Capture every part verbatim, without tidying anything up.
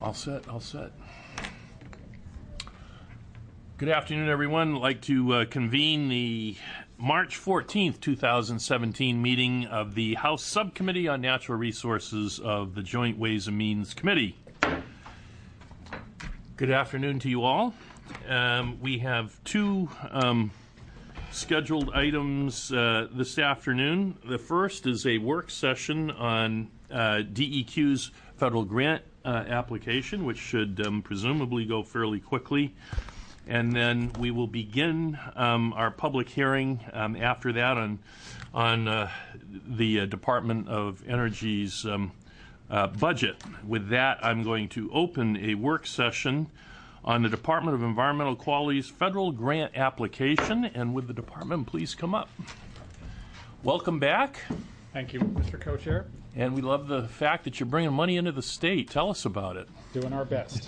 All set, all set. Good afternoon, everyone. I'd like to uh, convene the March fourteenth, two thousand seventeen meeting of the House Subcommittee on Natural Resources of the Joint Ways and Means Committee. Good afternoon to you all. Um, we have two um, scheduled items uh, this afternoon. The first is a work session on uh, D E Q's federal grant uh, application, which should um, presumably go fairly quickly. And then we will begin um, our public hearing um, after that on on uh, the uh, Department of Energy's um, uh, budget. With that, I'm going to open a work session on the Department of Environmental Quality's federal grant application. And would the department please come up? Welcome back. Thank you, Mister Co-Chair. And we love the fact that you're bringing money into the state. Tell us about it. Doing our best.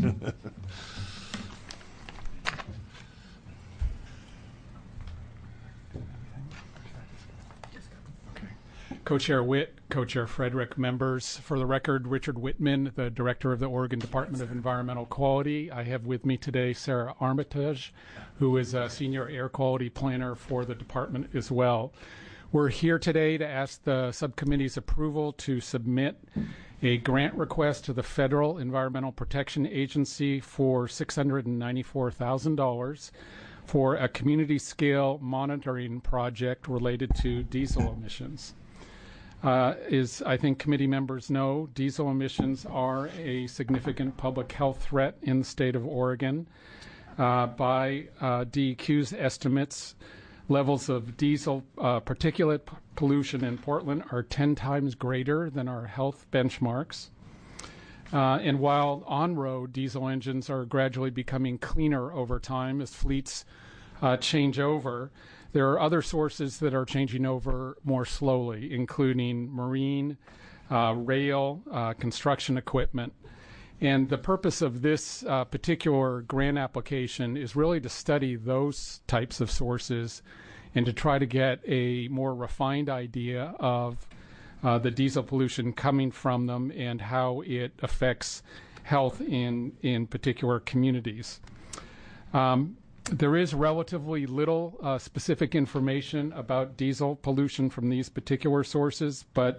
Co-Chair Witt, Co-Chair Frederick, members. For the record, Richard Whitman, the Director of the Oregon Department of Environmental Quality. I have with me today Sarah Armitage, who is a Senior Air Quality Planner for the department as well. We're here today to ask the subcommittee's approval to submit a grant request to the Federal Environmental Protection Agency for six hundred ninety-four thousand dollars for a community-scale monitoring project related to diesel emissions. Uh, is, I think committee members know, diesel emissions are a significant public health threat in the state of Oregon. Uh, by uh, D E Q's estimates, levels of diesel uh, particulate p- pollution in Portland are ten times greater than our health benchmarks. Uh, and while on-road diesel engines are gradually becoming cleaner over time as fleets uh, change over, there are other sources that are changing over more slowly, including marine, uh, rail, uh, construction equipment. And the purpose of this uh, particular grant application is really to study those types of sources and to try to get a more refined idea of uh, the diesel pollution coming from them and how it affects health in, in particular communities. Um, There is relatively little uh, specific information about diesel pollution from these particular sources, but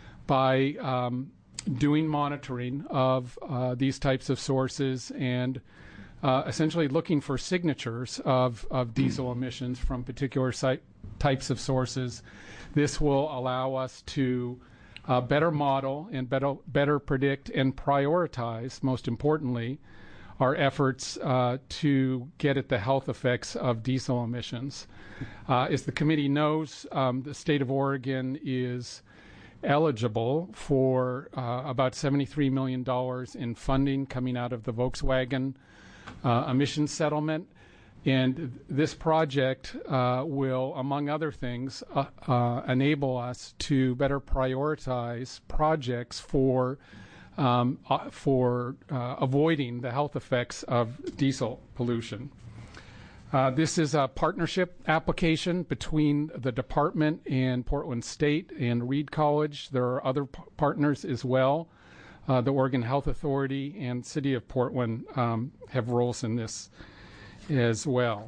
by um, doing monitoring of uh, these types of sources and uh, essentially looking for signatures of, of diesel emissions from particular site, types of sources, this will allow us to uh, better model and better, better predict and prioritize, most importantly, our efforts uh, to get at the health effects of diesel emissions. Uh, as the committee knows, um, the state of Oregon is eligible for uh, about seventy-three million dollars in funding coming out of the Volkswagen uh, emissions settlement. And this project uh, will, among other things, uh, uh, enable us to better prioritize projects for Um, uh, for uh, avoiding the health effects of diesel pollution. Uh, this is a partnership application between the department and Portland State and Reed College. There are other p- partners as well. Uh, the Oregon Health Authority and City of Portland um, have roles in this as well.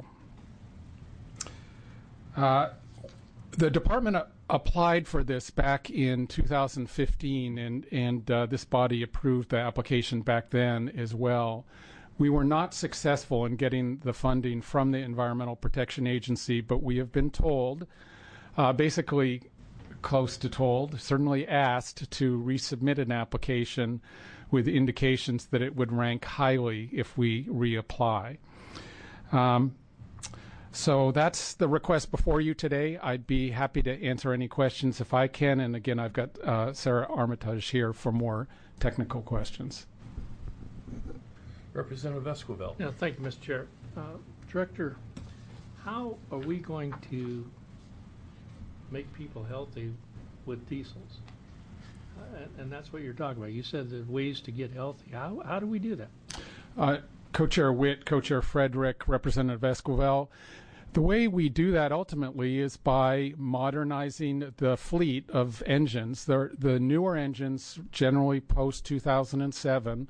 Uh, the department uh, applied for this back in two thousand fifteen, and, and uh, this body approved the application back then as well. We were not successful in getting the funding from the Environmental Protection Agency, but we have been told, uh, basically close to told, certainly asked to resubmit an application with indications that it would rank highly if we reapply. Um, So that's the request before you today. I'd be happy to answer any questions if I can. And again, I've got uh, Sarah Armitage here for more technical questions. Representative Esquivel. Yeah, thank you, Mister Chair. Uh, Director, how are we going to make people healthy with diesels? Uh, and, and that's what you're talking about. You said the ways to get healthy. How, how do we do that? Uh, Co-Chair Witt, Co-Chair Frederick, Representative Esquivel. The way we do that ultimately is by modernizing the fleet of engines. The, the newer engines, generally post two thousand seven,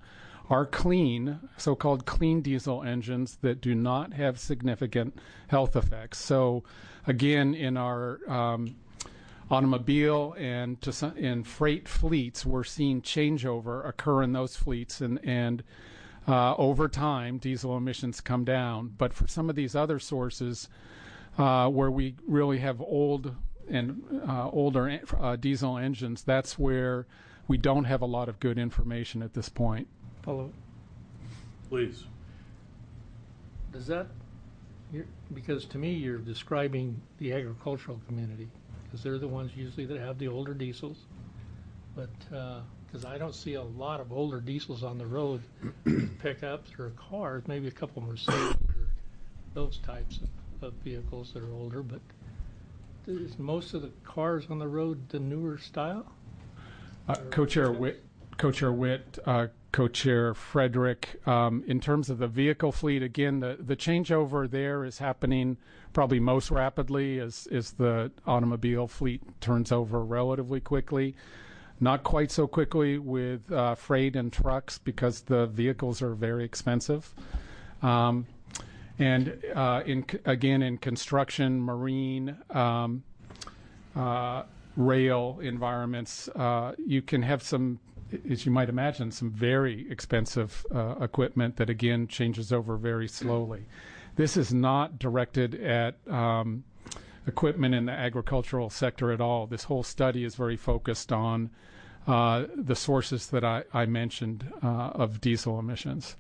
are clean, so-called clean diesel engines that do not have significant health effects. So, again, in our um, automobile and to some, in freight fleets, we're seeing changeover occur in those fleets, and and uh, over time, diesel emissions come down. But for some of these other sources, uh, where we really have old and uh, older uh, diesel engines, that's where we don't have a lot of good information at this point. Follow. Please. Does that, you're, because to me you're describing the agricultural community, because they're the ones usually that have the older diesels. But because uh, I don't see a lot of older diesels on the road, pickups or cars, maybe a couple Mercedes or those types of, of vehicles that are older. But is most of the cars on the road the newer style? Uh, Co-Chair Witt, Co-Chair Witt, uh, Co-Chair Frederick, um, in terms of the vehicle fleet, again, the, the changeover there is happening probably most rapidly as, as the automobile fleet turns over relatively quickly. Not quite so quickly with uh, freight and trucks because the vehicles are very expensive. Um, and uh, in again, in construction, marine, um, uh, rail environments, uh, you can have some, as you might imagine, some very expensive uh, equipment that, again, changes over very slowly. This is not directed at um, equipment in the agricultural sector at all. This whole study is very focused on uh, the sources that I, I mentioned uh, of diesel emissions.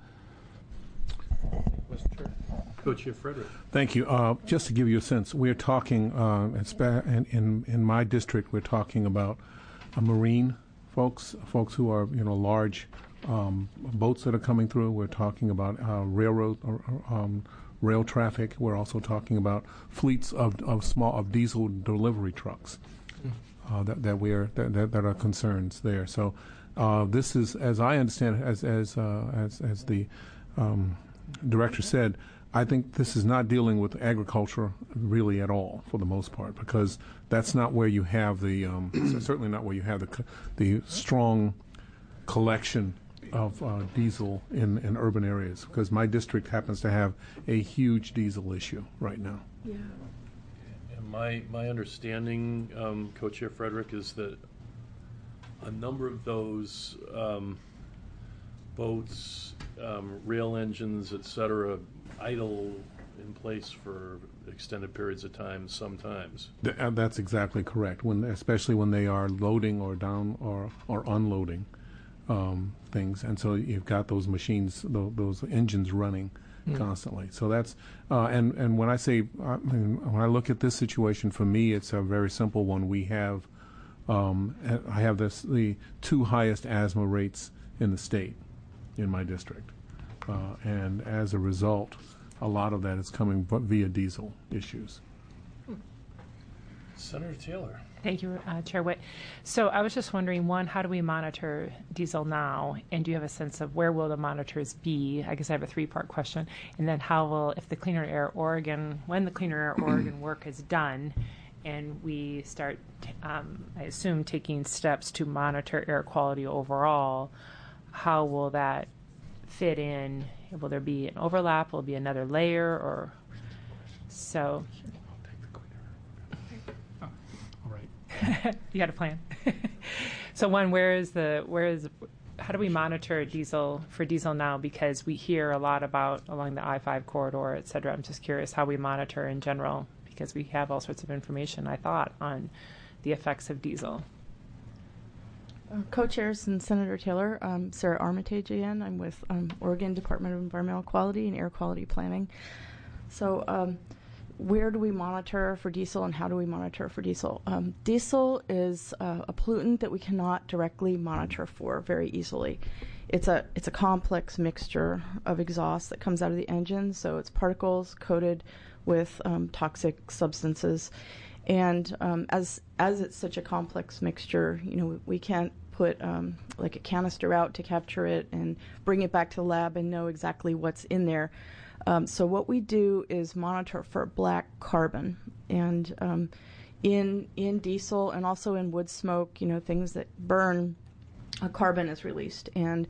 Mister Co-Chair Frederick. Thank you. Uh, just to give you a sense, we're talking, uh, in, in, in my district, we're talking about uh, marine folks, folks who are, you know, large um, boats that are coming through. We're talking about uh, railroad or, um, rail traffic. We're also talking about fleets of, of small of diesel delivery trucks uh, that that we're that, that, that are concerns there. So uh, this is, as I understand, as as uh, as as the um, director said, I think this is not dealing with agriculture really at all, for the most part, because that's not where you have the um, certainly not where you have the co- the strong collection of uh, diesel in, in urban areas. Because my district happens to have a huge diesel issue right now. Yeah. And my my understanding, um, Co-Chair Frederick, is that a number of those um, boats, um, rail engines, et cetera, idle in place for extended periods of time sometimes. Th- uh, that's exactly correct. When, especially when they are loading or down or, or unloading um, things, and so you've got those machines, th- those engines running mm. constantly. So that's uh, and and when I say I mean, when I look at this situation, for me, it's a very simple one. We have um, I have this the two highest asthma rates in the state in my district. Uh, and as a result, a lot of that is coming via diesel issues. Senator Taylor. Thank you, uh, Chair Witt. So I was just wondering, one, how do we monitor diesel now? And do you have a sense of where will the monitors be? I guess I have a three-part question. And then how will, if the Cleaner Air Oregon, when the Cleaner Air Oregon work is done, and we start, um, I assume, taking steps to monitor air quality overall, how will that fit in? Will there be an overlap? Will there be another layer? Or so? Oh, all right. You got a plan. So one, where is the where is how do we monitor diesel for diesel now? Because we hear a lot about along the I five corridor, et cetera. I'm just curious how we monitor in general, because we have all sorts of information, I thought, on the effects of diesel. Uh, Co-chairs and Senator Taylor, um, Sarah Armitage again. I'm with um, Oregon Department of Environmental Quality and Air Quality Planning. So um, where do we monitor for diesel and how do we monitor for diesel? Um, diesel is uh, a pollutant that we cannot directly monitor for very easily. It's a it's a complex mixture of exhaust that comes out of the engine, so it's particles coated with um, toxic substances. And um, as as it's such a complex mixture, you know, we, we can't put um, like a canister out to capture it and bring it back to the lab and know exactly what's in there. Um, so what we do is monitor for black carbon, and um, in in diesel and also in wood smoke, you know, things that burn, uh, carbon is released, and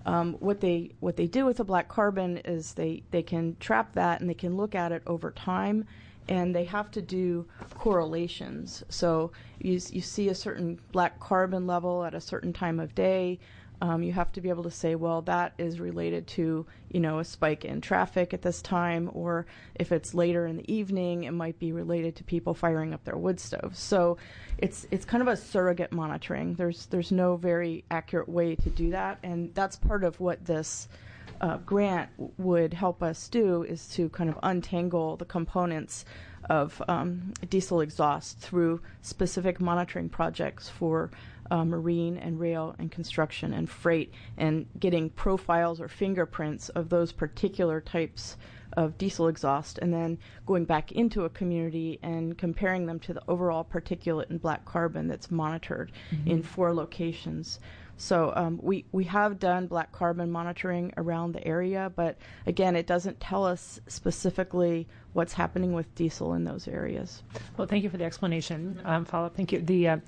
Um, what they what they do with the black carbon is they, they can trap that and they can look at it over time, and they have to do correlations. So you you see a certain black carbon level at a certain time of day. Um, you have to be able to say, well, that is related to, you know, a spike in traffic at this time, or if it's later in the evening, it might be related to people firing up their wood stoves. So it's it's kind of a surrogate monitoring. There's there's no very accurate way to do that, and that's part of what this uh, grant w- would help us do, is to kind of untangle the components of um, diesel exhaust through specific monitoring projects for uh, marine and rail and construction and freight, and getting profiles or fingerprints of those particular types of diesel exhaust, and then going back into a community and comparing them to the overall particulate and black carbon that's monitored mm-hmm. in four locations. So um, we, we have done black carbon monitoring around the area, but again, it doesn't tell us specifically what's happening with diesel in those areas. Well, thank you for the explanation. Um, follow up. Thank you. The uh,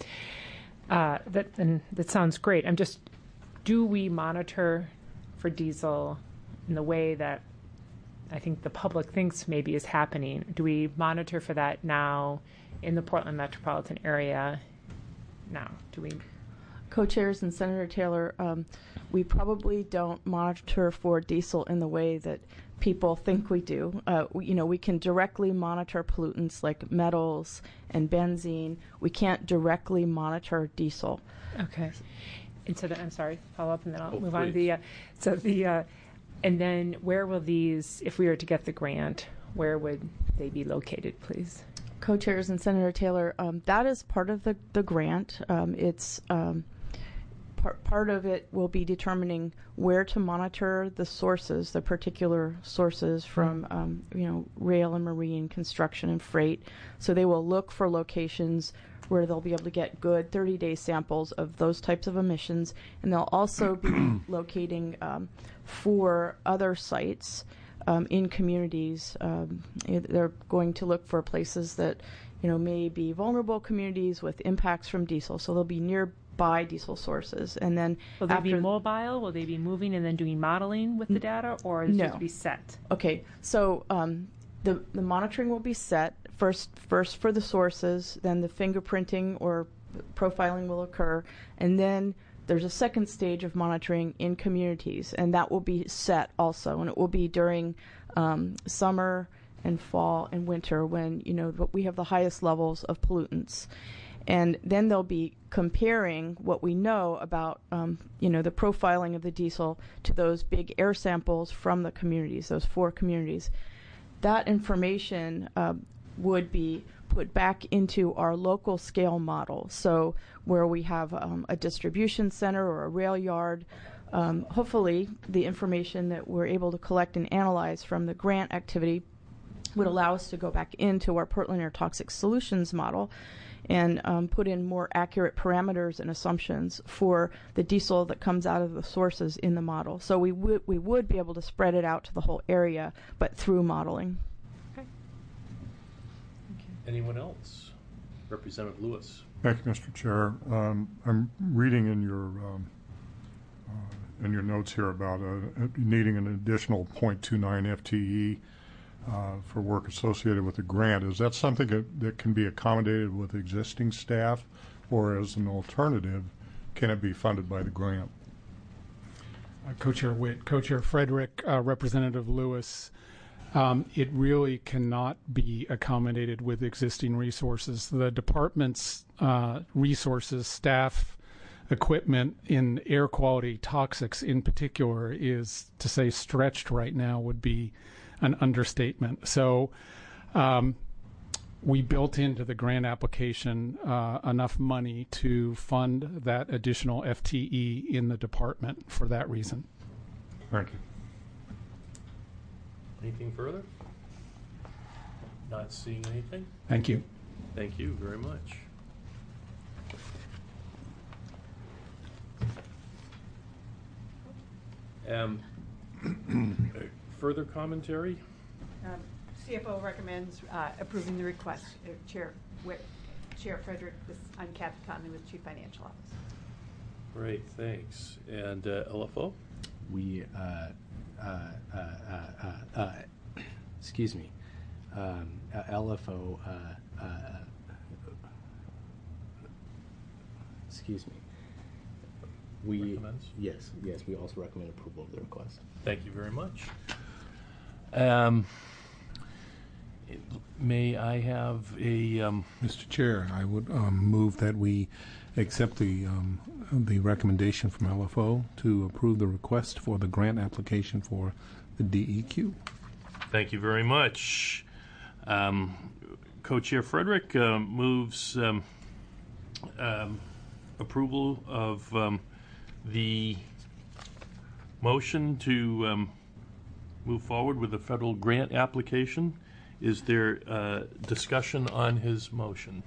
uh, that and that sounds great. I'm just, do we monitor for diesel in the way that I think the public thinks maybe is happening? Do we monitor for that now in the Portland metropolitan area? Now, do we? Co-chairs and Senator Taylor, um, we probably don't monitor for diesel in the way that people think we do. Uh, we, you know, we can directly monitor pollutants like metals and benzene. We can't directly monitor diesel. Okay. And so then, I'm sorry, follow up, and then I'll Oh, move please. on. The uh, so the uh, and then where will these, if we were to get the grant, where would they be located, please? Co-chairs and Senator Taylor, um, that is part of the the grant. Um, it's um, part part of it will be determining where to monitor the sources, the particular sources from um, you know rail and marine, construction and freight. So they will look for locations where they'll be able to get good thirty-day samples of those types of emissions, and they'll also be locating um, for other sites um, in communities. Um, they're going to look for places that you know may be vulnerable communities with impacts from diesel, so they'll be nearby diesel sources. And then Will they after be mobile? Will they be moving and then doing modeling with the data, or is it No. just be set? Okay, so um, the the monitoring will be set first first for the sources, then the fingerprinting or profiling will occur, and then there's a second stage of monitoring in communities, and that will be set also, and it will be during um, summer and fall and winter when you know we have the highest levels of pollutants. And then they'll be comparing what we know about, um, you know, the profiling of the diesel to those big air samples from the communities, those four communities. That information uh, would be put back into our local scale model. So where we have um, a distribution center or a rail yard, um, hopefully the information that we're able to collect and analyze from the grant activity would allow us to go back into our Portland Air Toxic Solutions model and um, put in more accurate parameters and assumptions for the diesel that comes out of the sources in the model. So we would we would be able to spread it out to the whole area, but through modeling. Okay. Anyone else? Representative Lewis. Thank you, Mister Chair. Um, I'm reading in your um, uh, in your notes here about uh, needing an additional zero point two nine F T E uh, for work associated with the grant. Is that something that, that can be accommodated with existing staff, or as an alternative, can it be funded by the grant? Uh, Co-Chair Witt, Co-Chair Frederick, uh, Representative Lewis, um, it really cannot be accommodated with existing resources. The department's uh, resources, staff, equipment in air quality toxics in particular is, to say stretched right now would be an understatement. So um, we built into the grant application uh, enough money to fund that additional F T E in the department for that reason. Thank you. Anything further? Not seeing anything? Thank you. Thank you very much. Um, further commentary? Um, C F O recommends uh, approving the request. Uh, Chair Witt, Chair Frederick, this, I'm Kathy Conley with Chief Financial Officer. Great, thanks. And uh, L F O? we, uh, uh, uh, uh, uh, uh, excuse me, um, uh, L F O, uh, uh, excuse me. We, Recommends? yes, yes, we also recommend approval of the request. Thank you very much. Um, it- May I have a, um, Mister Chair, I would um, move that we accept the um, the recommendation from L F O to approve the request for the grant application for the D E Q. thank you very much. Um, Co-Chair Frederick uh, moves um, um, approval of um, the motion to um, move forward with the federal grant application. Is there uh, discussion on his motion?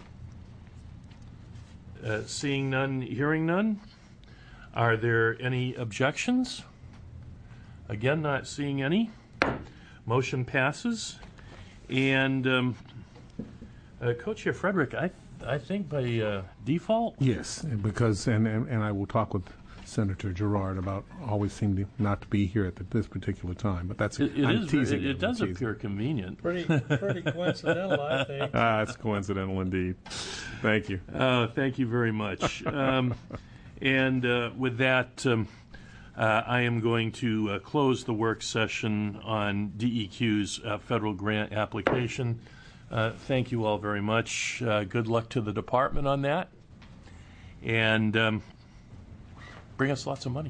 Uh, Seeing none, hearing none. Are there any objections? Again, not seeing any. Motion passes. And um, uh, Co-Chair Frederick, I I think by uh, default, Yes, because, and, and, and I will talk with Senator Gerard about always seem to not to be here at the, this particular time, but that's, it, it I'm is. teasing It, you, it I'm does teasing. appear convenient. Pretty, pretty coincidental, I think. Ah, it's coincidental indeed. Thank you. Uh, thank you very much. Um, and uh, with that, um, uh, I am going to uh, close the work session on D E Q's uh, federal grant application. Uh, thank you all very much. Uh, good luck to the department on that. And um, bring us lots of money.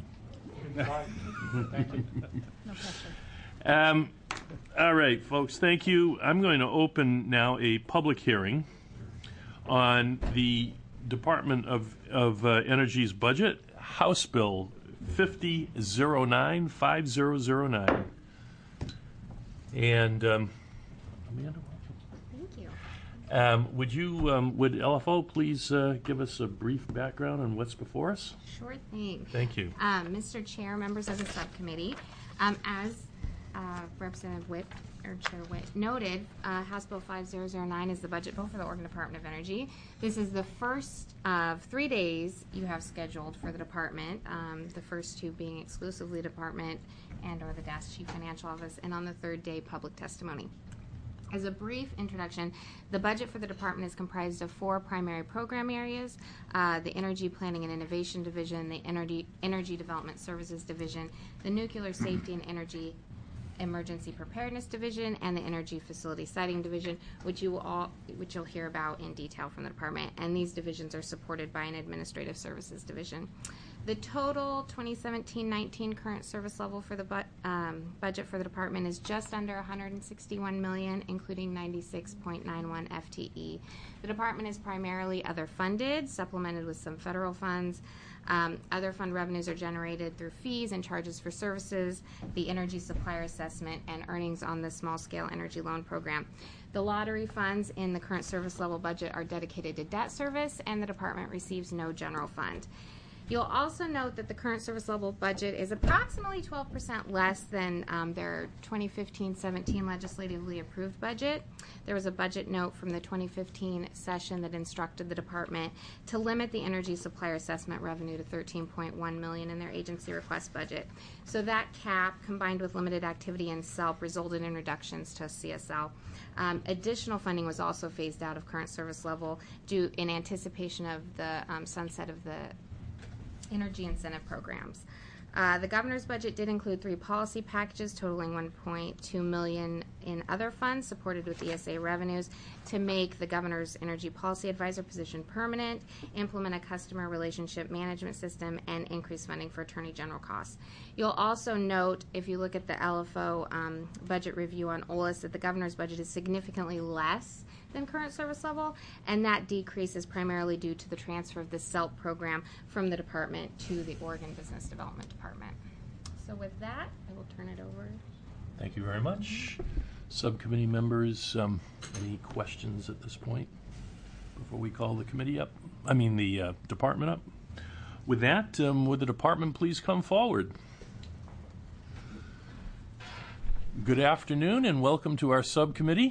Um, all right, folks, thank you. I'm going to open now a public hearing on the Department of, of uh, Energy's budget, House Bill fifty oh nine, five thousand nine. And um, Amanda, welcome. Thank you. Um, would you, um, would L F O please uh, give us a brief background on what's before us? Sure thing. Thank you. Um, Mister Chair, members of the subcommittee, um, as uh, Representative Witt, or Chair Witt noted, uh, House Bill five thousand nine is the budget bill for the Oregon Department of Energy. This is the first of three days you have scheduled for the department, um, the first two being exclusively department and or the D A S Chief Financial Office, and on the third day, public testimony. As a brief introduction, the budget for the department is comprised of four primary program areas, uh, the Energy Planning and Innovation Division, the Energy, Energy Development Services Division, the Nuclear Safety and Energy Emergency Preparedness Division, and the Energy Facility Siting Division, which you will all, which you'll hear about in detail from the department. And these divisions are supported by an Administrative Services Division. The total twenty seventeen nineteen current service level for the bu um, budget for the department is just under one hundred sixty-one million dollars, including ninety-six point nine one F T E. The department is primarily other funded, supplemented with some federal funds. Um, other fund revenues are generated through fees and charges for services, the energy supplier assessment, and earnings on the small-scale energy loan program. The lottery funds in the current service level budget are dedicated to debt service, and the department receives no general fund. You'll also note that the current service level budget is approximately twelve percent less than um, their twenty fifteen seventeen legislatively approved budget. There was a budget note from the twenty fifteen session that instructed the department to limit the energy supplier assessment revenue to thirteen point one million dollars in their agency request budget. So that cap, combined with limited activity in S E L P, resulted in reductions to C S L. Um, additional funding was also phased out of current service level due in anticipation of the um, sunset of the energy incentive programs. Uh, the governor's budget did include three policy packages totaling one point two million dollars in other funds supported with E S A revenues to make the governor's energy policy advisor position permanent, implement a customer relationship management system, and increase funding for attorney general costs. You'll also note, if you look at the L F O um, budget review on O L A S, that the governor's budget is significantly less than current service level, and that decrease is primarily due to the transfer of the S E L P program from the department to the Oregon Business Development Department. So with that, I will turn it over. Thank you very much. Subcommittee members, um, any questions at this point before we call the committee up? I mean, the uh, department up. With that, um, would the department please come forward? Good afternoon and welcome to our subcommittee.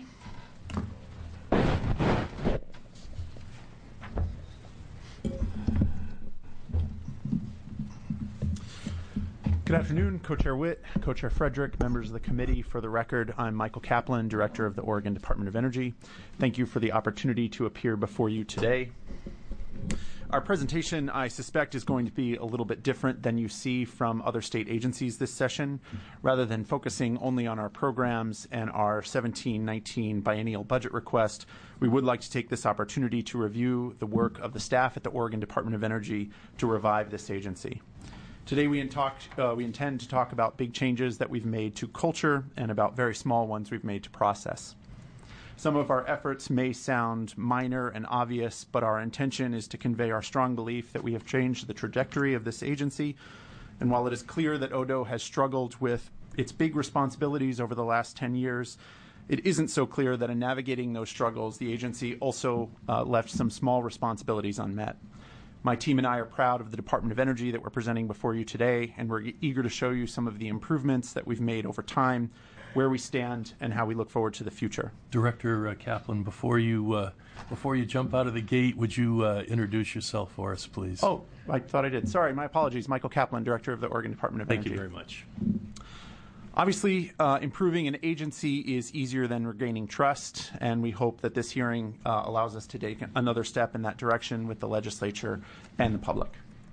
Good Good afternoon, Co-Chair Witt, Co-Chair Frederick, members of the committee. For the record, I'm Michael Kaplan, Director of the Oregon Department of Energy. Thank you for the opportunity to appear before you today. Our presentation, I suspect, is going to be a little bit different than you see from other state agencies this session. Rather than focusing only on our programs and our seventeen nineteen biennial budget request, we would like to take this opportunity to review the work of the staff at the Oregon Department of Energy to revive this agency. Today we, in talk, uh, we intend to talk about big changes that we've made to culture and about very small ones we've made to process. Some of our efforts may sound minor and obvious, but our intention is to convey our strong belief that we have changed the trajectory of this agency. And while it is clear that O D O has struggled with its big responsibilities over the last ten years, it isn't so clear that in navigating those struggles, the agency also uh, left some small responsibilities unmet. My team and I are proud of the Department of Energy that we're presenting before you today, and we're eager to show you some of the improvements that we've made over time, where we stand, and how we look forward to the future. Director uh, Kaplan, before you uh, before you jump out of the gate, would you uh, introduce yourself for us, please? Oh, I thought I did. Sorry, my apologies. Michael Kaplan, Director of the Oregon Department of Thank Energy. you very much. Obviously, uh, improving an agency is easier than regaining trust, and we hope that this hearing uh, allows us to take another step in that direction with the legislature and the public.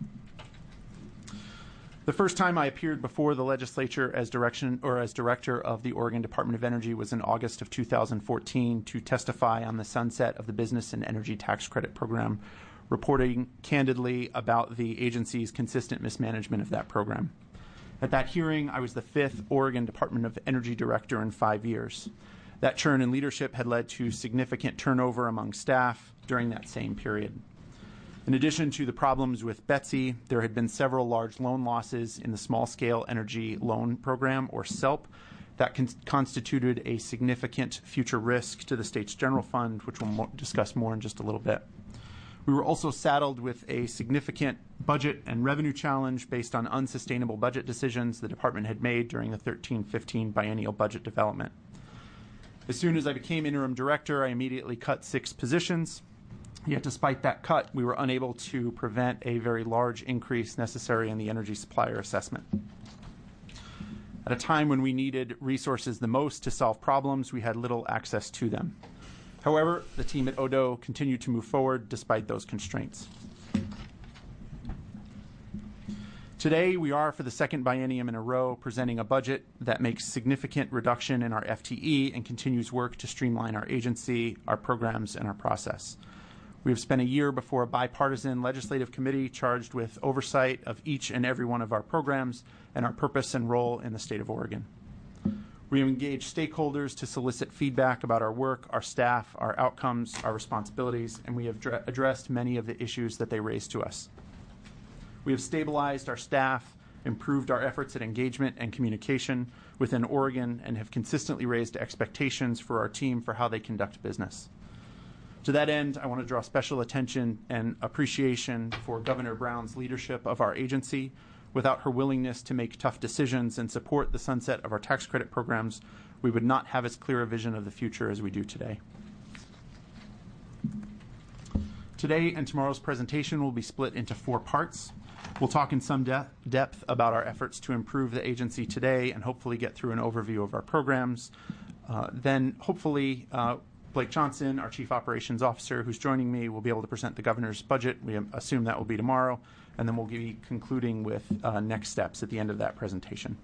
The first time I appeared before the legislature as direction or as director of the Oregon Department of Energy was in August of two thousand fourteen to testify on the sunset of the Business and Energy Tax Credit Program, reporting candidly about the agency's consistent mismanagement of that program. At that hearing, I was the fifth Oregon Department of Energy director in five years. That churn in leadership had led to significant turnover among staff during that same period. In addition to the problems with Betsy, there had been several large loan losses in the Small Scale Energy Loan Program, or SELP, that con- constituted a significant future risk to the state's general fund, which we'll mo- discuss more in just a little bit. We were also saddled with a significant budget and revenue challenge based on unsustainable budget decisions the department had made during the thirteen fifteen biennial budget development. As soon as I became interim director, I immediately cut six positions. Yet despite that cut, we were unable to prevent a very large increase necessary in the energy supplier assessment. At a time when we needed resources the most to solve problems, we had little access to them. However, the team at O D O continued to move forward despite those constraints. Today, we are, for the second biennium in a row, presenting a budget that makes significant reduction in our F T E and continues work to streamline our agency, our programs, and our process. We have spent a year before a bipartisan legislative committee charged with oversight of each and every one of our programs and our purpose and role in the state of Oregon. We have engaged stakeholders to solicit feedback about our work, our staff, our outcomes, our responsibilities, and we have dr- addressed many of the issues that they raised to us. We have stabilized our staff, improved our efforts at engagement and communication within Oregon, and have consistently raised expectations for our team for how they conduct business. To that end, I want to draw special attention and appreciation for Governor Brown's leadership of our agency. Without her willingness to make tough decisions and support the sunset of our tax credit programs, we would not have as clear a vision of the future as we do today. Today and tomorrow's presentation will be split into four parts. We'll talk in some de- depth about our efforts to improve the agency today and hopefully get through an overview of our programs. Uh, then hopefully uh, Blake Johnson, our Chief Operations Officer, who's joining me, will be able to present the governor's budget. We assume that will be tomorrow, and then we'll be concluding with uh, next steps at the end of that presentation.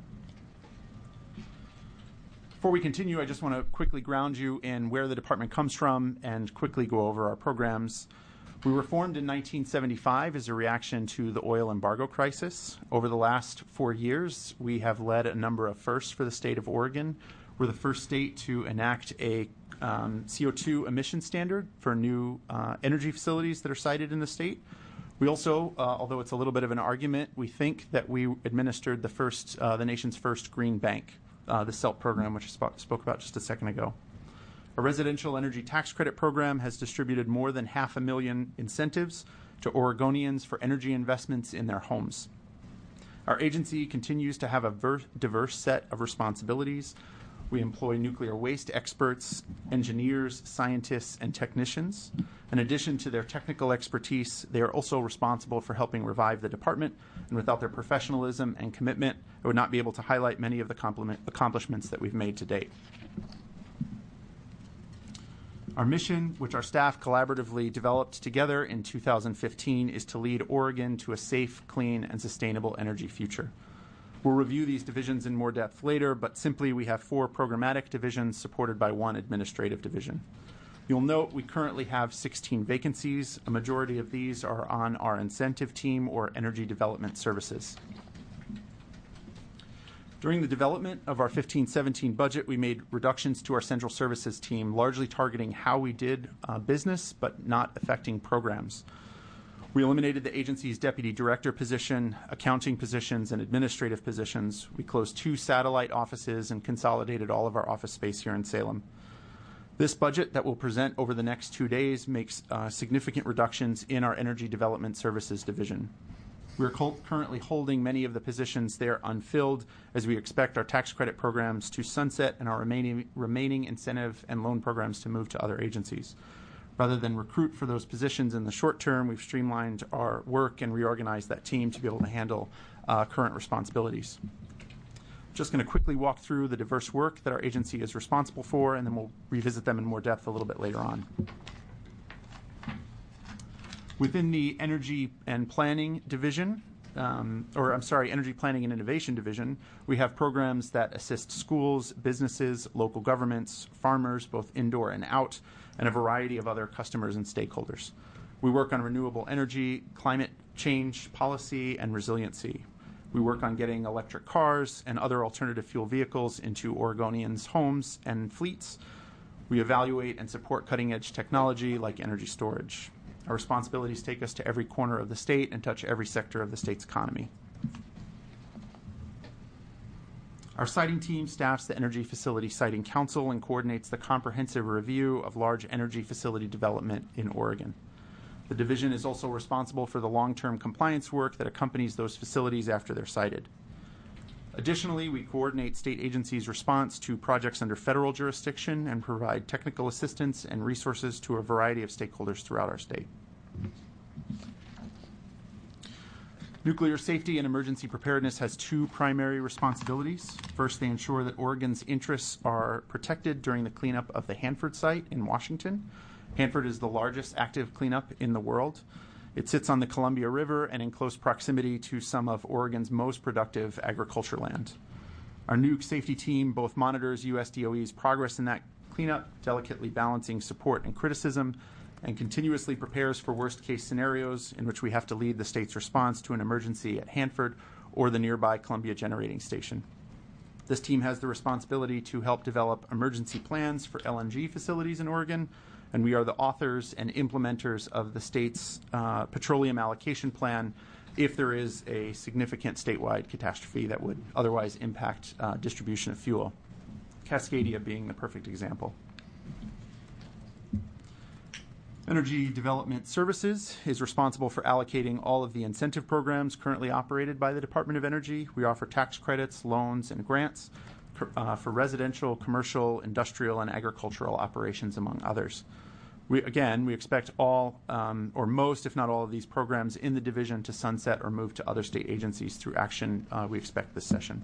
Before we continue, I just want to quickly ground you in where the department comes from and quickly go over our programs. We were formed in nineteen seventy-five as a reaction to the oil embargo crisis. Over the last four years, we have led a number of firsts for the state of Oregon. We're the first state to enact a um, C O two emission standard for new uh, energy facilities that are sited in the state. We also, uh, although it's a little bit of an argument, we think that we administered the first, uh, the nation's first green bank, uh, the SELP program, which I sp- spoke about just a second ago. A residential energy tax credit program has distributed more than half a million incentives to Oregonians for energy investments in their homes. Our agency continues to have a ver- diverse set of responsibilities. We employ nuclear waste experts, engineers, scientists, and technicians. In addition to their technical expertise, they are also responsible for helping revive the department, and without their professionalism and commitment, I would not be able to highlight many of the compliment- accomplishments that we've made to date. Our mission, which our staff collaboratively developed together in two thousand fifteen, is to lead Oregon to a safe, clean, and sustainable energy future. We'll review these divisions in more depth later, but simply we have four programmatic divisions supported by one administrative division. You'll note we currently have sixteen vacancies. A majority of these are on our incentive team or energy development services. During the development of our fifteen seventeen budget, we made reductions to our central services team, largely targeting how we did uh, business, but not affecting programs. We eliminated the agency's deputy director position, accounting positions, and administrative positions. We closed two satellite offices and consolidated all of our office space here in Salem. This budget that we'll present over the next two days makes uh, significant reductions in our Energy Development Services division. We're col- currently holding many of the positions there unfilled as we expect our tax credit programs to sunset and our remaining, remaining incentive and loan programs to move to other agencies. Rather than recruit for those positions in the short term, we've streamlined our work and reorganized that team to be able to handle uh, current responsibilities. Just going to quickly walk through the diverse work that our agency is responsible for, and then we'll revisit them in more depth a little bit later on. Within the Energy and Planning Division, um, or I'm sorry, Energy Planning and Innovation Division, we have programs that assist schools, businesses, local governments, farmers, both indoor and out, and a variety of other customers and stakeholders. We work on renewable energy, climate change policy, and resiliency. We work on getting electric cars and other alternative fuel vehicles into Oregonians' homes and fleets. We evaluate and support cutting-edge technology like energy storage. Our responsibilities take us to every corner of the state and touch every sector of the state's economy. Our siting team staffs the Energy Facility Siting Council and coordinates the comprehensive review of large energy facility development in Oregon. The division is also responsible for the long-term compliance work that accompanies those facilities after they're sited. Additionally, we coordinate state agencies' response to projects under federal jurisdiction and provide technical assistance and resources to a variety of stakeholders throughout our state. Nuclear safety and emergency preparedness has two primary responsibilities. First, they ensure that Oregon's interests are protected during the cleanup of the Hanford site in Washington. Hanford is the largest active cleanup in the world. It sits on the Columbia River and in close proximity to some of Oregon's most productive agriculture land. Our nuke safety team both monitors U S D O E's progress in that cleanup, delicately balancing support and criticism, and continuously prepares for worst-case scenarios in which we have to lead the state's response to an emergency at Hanford or the nearby Columbia Generating Station. This team has the responsibility to help develop emergency plans for L N G facilities in Oregon, and we are the authors and implementers of the state's uh, petroleum allocation plan if there is a significant statewide catastrophe that would otherwise impact uh, distribution of fuel, Cascadia being the perfect example. Energy Development Services is responsible for allocating all of the incentive programs currently operated by the Department of Energy. We offer tax credits, loans, and grants uh, for residential, commercial, industrial, and agricultural operations, among others. We, again, we expect all um, or most, if not all, of these programs in the division to sunset or move to other state agencies through action uh, we expect this session.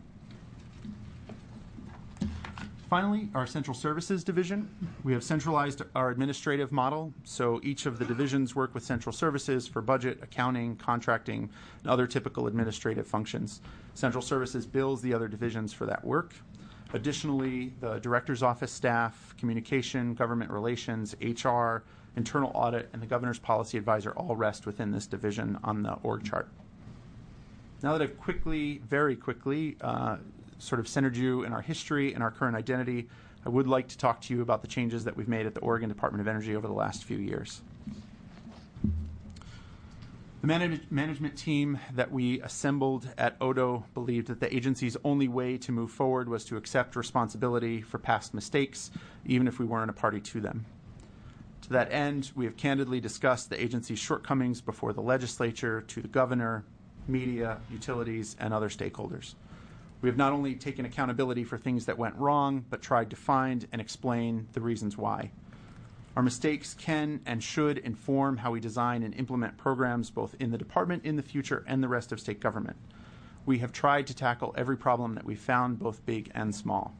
Finally, our Central Services Division. We have centralized our administrative model, so each of the divisions work with Central Services for budget, accounting, contracting, and other typical administrative functions. Central Services bills the other divisions for that work. Additionally, the Director's Office staff, communication, government relations, H R, internal audit, and the Governor's Policy Advisor all rest within this division on the org chart. Now that I've quickly, very quickly, uh, sort of centered you in our history and our current identity, I would like to talk to you about the changes that we've made at the Oregon Department of Energy over the last few years. The manage- management team that we assembled at O D O believed that the agency's only way to move forward was to accept responsibility for past mistakes, even if we weren't a party to them. To that end, we have candidly discussed the agency's shortcomings before the legislature, to the governor, media, utilities, and other stakeholders. We have not only taken accountability for things that went wrong, but tried to find and explain the reasons why. Our mistakes can and should inform how we design and implement programs both in the department in the future and the rest of state government. We have tried to tackle every problem that we found, both big and small.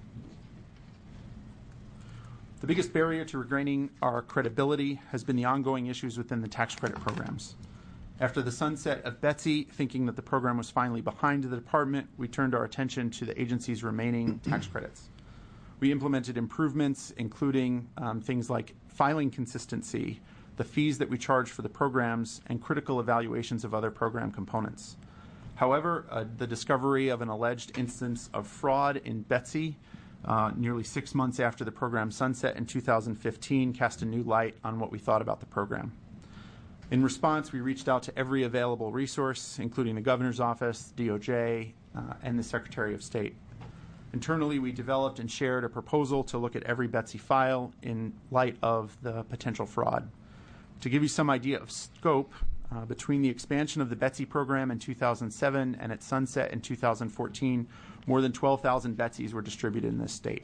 The biggest barrier to regaining our credibility has been the ongoing issues within the tax credit programs. After the sunset of Betsy, thinking that the program was finally behind the department, we turned our attention to the agency's remaining tax credits. We implemented improvements, including um, things like filing consistency, the fees that we charge for the programs, and critical evaluations of other program components. However, uh, the discovery of an alleged instance of fraud in Betsy uh, nearly six months after the program sunset in two thousand fifteen cast a new light on what we thought about the program. In response, we reached out to every available resource, including the Governor's Office, D O J, uh, and the Secretary of State. Internally, we developed and shared a proposal to look at every Betsy file in light of the potential fraud. To give you some idea of scope, uh, between the expansion of the Betsy program in two thousand seven and its sunset in two thousand fourteen, more than twelve thousand Betsys were distributed in this state.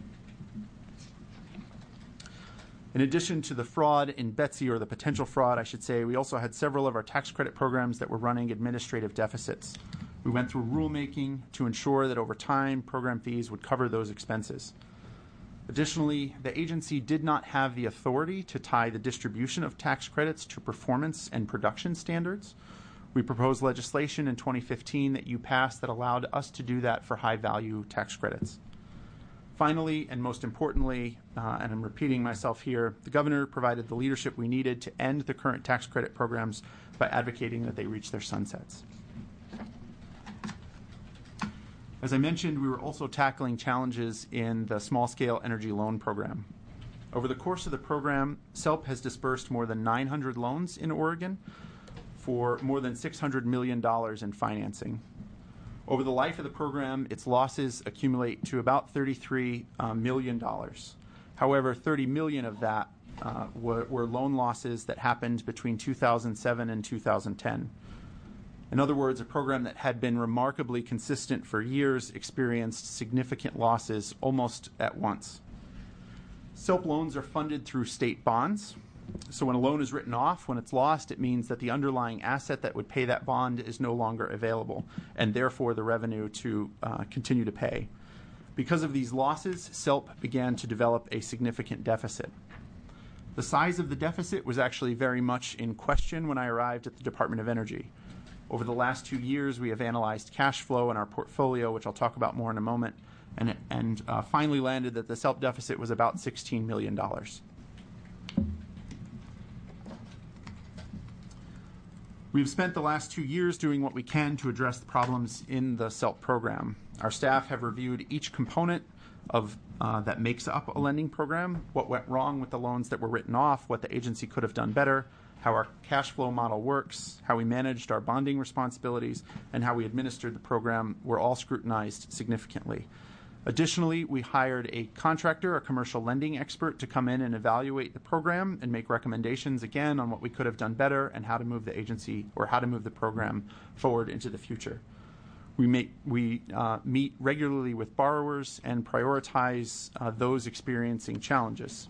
In addition to the fraud in Betsy, or the potential fraud, I should say, we also had several of our tax credit programs that were running administrative deficits. We went through rulemaking to ensure that over time, program fees would cover those expenses. Additionally, the agency did not have the authority to tie the distribution of tax credits to performance and production standards. We proposed legislation in twenty fifteen that you passed that allowed us to do that for high-value tax credits. Finally, and most importantly, uh, and I'm repeating myself here, the governor provided the leadership we needed to end the current tax credit programs by advocating that they reach their sunsets. As I mentioned, we were also tackling challenges in the small-scale energy loan program. Over the course of the program, S E L P has disbursed more than nine hundred loans in Oregon for more than six hundred million dollars in financing. Over the life of the program, its losses accumulate to about thirty-three million dollars. However, thirty million dollars of that uh, were, were loan losses that happened between two thousand seven and two thousand ten. In other words, a program that had been remarkably consistent for years experienced significant losses almost at once. S E L P loans are funded through state bonds. So when a loan is written off, when it's lost, it means that the underlying asset that would pay that bond is no longer available, and therefore the revenue to uh, continue to pay. Because of these losses, S E L P began to develop a significant deficit. The size of the deficit was actually very much in question when I arrived at the Department of Energy. Over the last two years, we have analyzed cash flow in our portfolio, which I'll talk about more in a moment, and, and uh, finally landed that the S E L P deficit was about sixteen million dollars. We've spent the last two years doing what we can to address the problems in the S E L P program. Our staff have reviewed each component of uh, that makes up a lending program, what went wrong with the loans that were written off, what the agency could have done better, how our cash flow model works, how we managed our bonding responsibilities, and how we administered the program were all scrutinized significantly. Additionally, we hired a contractor, a commercial lending expert, to come in and evaluate the program and make recommendations again on what we could have done better and how to move the agency or how to move the program forward into the future. We, make, we uh, meet regularly with borrowers and prioritize uh, those experiencing challenges.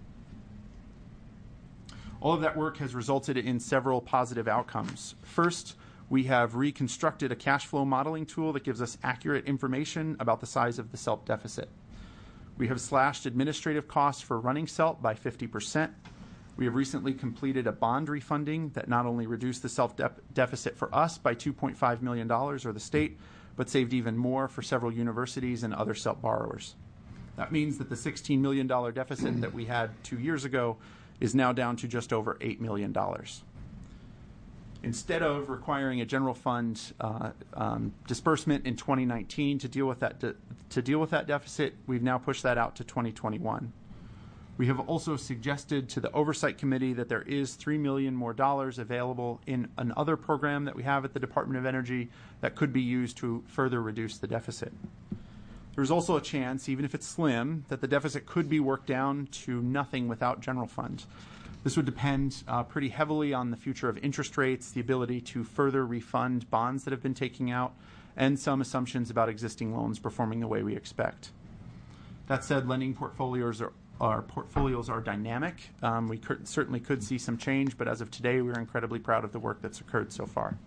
All of that work has resulted in several positive outcomes. First, we have reconstructed a cash flow modeling tool that gives us accurate information about the size of the S E L P deficit. We have slashed administrative costs for running S E L P by fifty percent. We have recently completed a bond refunding that not only reduced the S E L P de- deficit for us by two point five million dollars, or the state, but saved even more for several universities and other S E L P borrowers. That means that the sixteen million dollars deficit that we had two years ago is now down to just over eight million dollars. Instead of requiring a general fund uh, um, disbursement in twenty nineteen to deal with that de- to deal with that deficit, we've now pushed that out to twenty twenty-one. We have also suggested to the Oversight Committee that there is three million dollars more dollars available in another program that we have at the Department of Energy that could be used to further reduce the deficit. There's also a chance, even if it's slim, that the deficit could be worked down to nothing without general fund. This would depend uh, pretty heavily on the future of interest rates, the ability to further refund bonds that have been taken out, and some assumptions about existing loans performing the way we expect. That said, lending portfolios are, our portfolios are dynamic. Um, we could, certainly could see some change, but as of today, we're incredibly proud of the work that's occurred so far.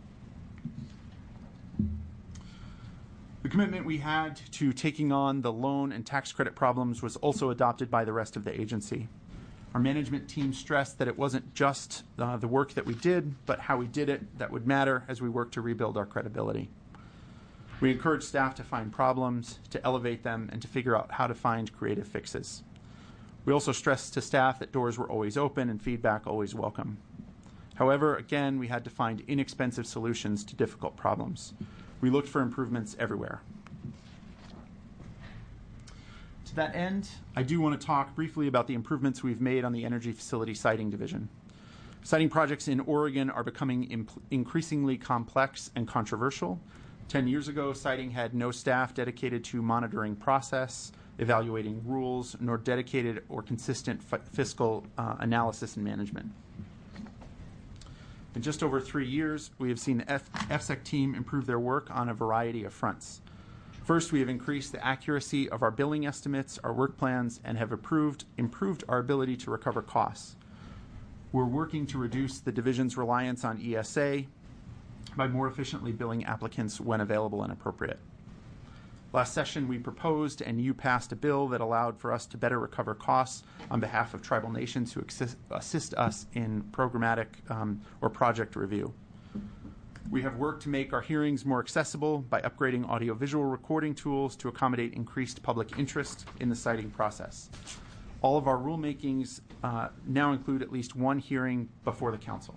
The commitment we had to taking on the loan and tax credit problems was also adopted by the rest of the agency. Our management team stressed that it wasn't just uh, the work that we did, but how we did it that would matter as we work to rebuild our credibility. We encouraged staff to find problems, to elevate them, and to figure out how to find creative fixes. We also stressed to staff that doors were always open and feedback always welcome. However, again, we had to find inexpensive solutions to difficult problems. We looked for improvements everywhere. To that end, I do want to talk briefly about the improvements we've made on the Energy Facility Siting Division. Siting projects in Oregon are becoming imp- increasingly complex and controversial. Ten years ago, siting had no staff dedicated to monitoring process, evaluating rules, nor dedicated or consistent f- fiscal uh, analysis and management. In just over three years, we have seen the F- FSEC team improve their work on a variety of fronts. First, we have increased the accuracy of our billing estimates, our work plans, and have improved, improved our ability to recover costs. We're working to reduce the division's reliance on E S A by more efficiently billing applicants when available and appropriate. Last session, we proposed and you passed a bill that allowed for us to better recover costs on behalf of tribal nations who assist, assist us in programmatic um, or project review. We have worked to make our hearings more accessible by upgrading audiovisual recording tools to accommodate increased public interest in the siting process. All of our rulemakings uh, now include at least one hearing before the council.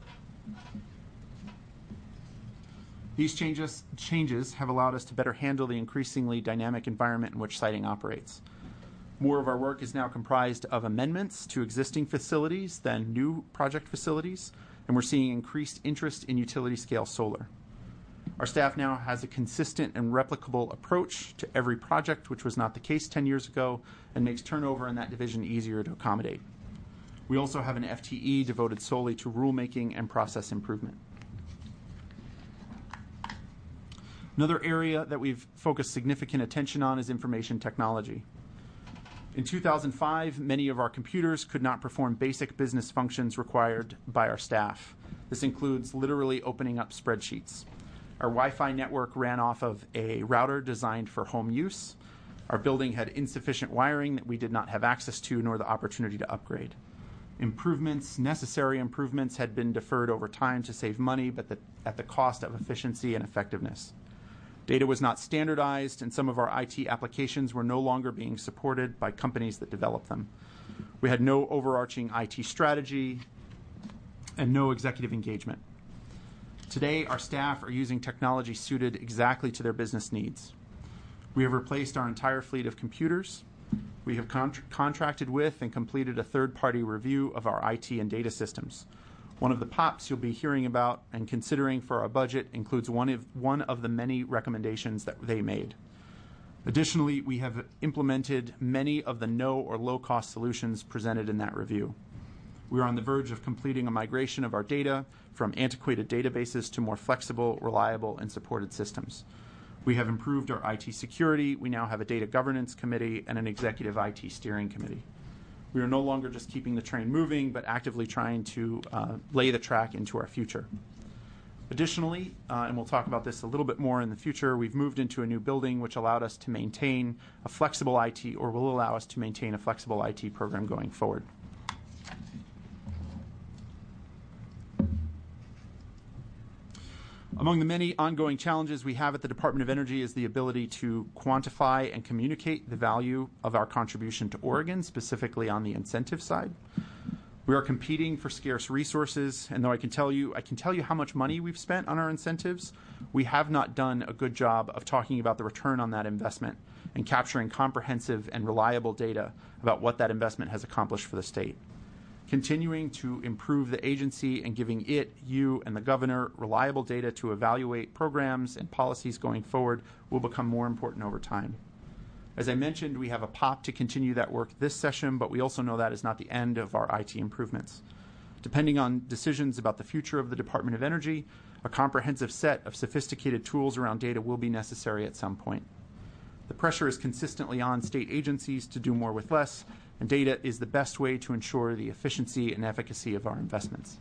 These changes, changes have allowed us to better handle the increasingly dynamic environment in which siting operates. More of our work is now comprised of amendments to existing facilities than new project facilities, and we're seeing increased interest in utility-scale solar. Our staff now has a consistent and replicable approach to every project, which was not the case ten years ago, and makes turnover in that division easier to accommodate. We also have an F T E devoted solely to rulemaking and process improvement. Another area that we've focused significant attention on is information technology. In two thousand five, many of our computers could not perform basic business functions required by our staff. This includes literally opening up spreadsheets. Our Wi-Fi network ran off of a router designed for home use. Our building had insufficient wiring that we did not have access to nor the opportunity to upgrade. Improvements, necessary improvements, had been deferred over time to save money, but the, at the cost of efficiency and effectiveness. Data was not standardized, and some of our I T applications were no longer being supported by companies that developed them. We had no overarching I T strategy and no executive engagement. Today, our staff are using technology suited exactly to their business needs. We have replaced our entire fleet of computers. We have con- contracted with and completed a third-party review of our I T and data systems. One of the P O Ps you'll be hearing about and considering for our budget includes one of, one of the many recommendations that they made. Additionally, we have implemented many of the no or low-cost solutions presented in that review. We are on the verge of completing a migration of our data from antiquated databases to more flexible, reliable, and supported systems. We have improved our I T security. We now have a data governance committee and an executive I T steering committee. We are no longer just keeping the train moving, but actively trying to uh, lay the track into our future. Additionally, uh, and we'll talk about this a little bit more in the future, we've moved into a new building which allowed us to maintain a flexible I T, or will allow us to maintain a flexible I T program going forward. Among the many ongoing challenges we have at the Department of Energy is the ability to quantify and communicate the value of our contribution to Oregon, specifically on the incentive side. We are competing for scarce resources, and though I can tell you, I can tell you how much money we've spent on our incentives, we have not done a good job of talking about the return on that investment and capturing comprehensive and reliable data about what that investment has accomplished for the state. Continuing to improve the agency and giving it, you, and the governor reliable data to evaluate programs and policies going forward will become more important over time. As I mentioned, we have a P O P to continue that work this session, but we also know that is not the end of our I T improvements. Depending on decisions about the future of the Department of Energy, a comprehensive set of sophisticated tools around data will be necessary at some point. The pressure is consistently on state agencies to do more with less, and data is the best way to ensure the efficiency and efficacy of our investments.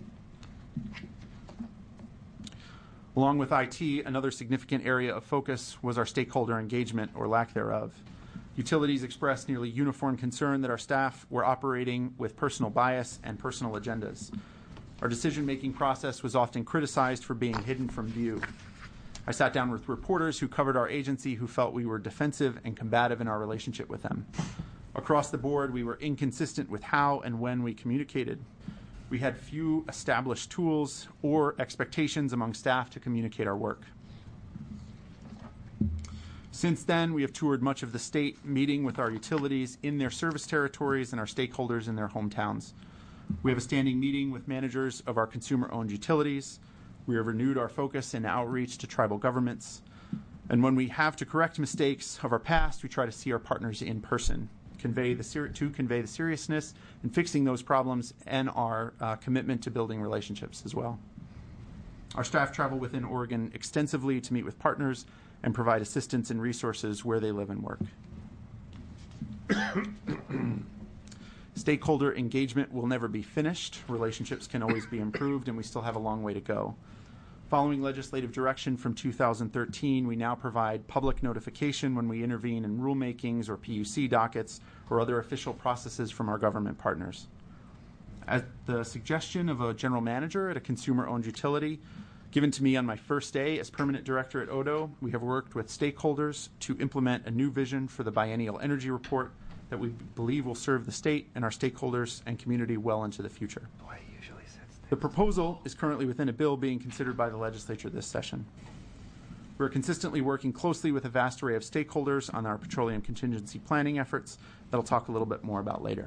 Along with I T, another significant area of focus was our stakeholder engagement, or lack thereof. Utilities expressed nearly uniform concern that our staff were operating with personal bias and personal agendas. Our decision-making process was often criticized for being hidden from view. I sat down with reporters who covered our agency who felt we were defensive and combative in our relationship with them. Across the board, we were inconsistent with how and when we communicated. We had few established tools or expectations among staff to communicate our work. Since then, we have toured much of the state, meeting with our utilities in their service territories and our stakeholders in their hometowns. We have a standing meeting with managers of our consumer-owned utilities. We have renewed our focus and outreach to tribal governments. And when we have to correct mistakes of our past, we try to see our partners in person, convey the ser- to convey the seriousness in fixing those problems and our uh, commitment to building relationships as well. Our staff travel within Oregon extensively to meet with partners and provide assistance and resources where they live and work. Stakeholder engagement will never be finished. Relationships can always be improved, and we still have a long way to go. Following legislative direction from two thousand thirteen, we now provide public notification when we intervene in rulemakings or P U C dockets or other official processes from our government partners. At the suggestion of a general manager at a consumer-owned utility, given to me on my first day as permanent director at O D O, we have worked with stakeholders to implement a new vision for the biennial energy report that we believe will serve the state and our stakeholders and community well into the future. The proposal is currently within a bill being considered by the legislature this session. We're consistently working closely with a vast array of stakeholders on our petroleum contingency planning efforts that I'll talk a little bit more about later.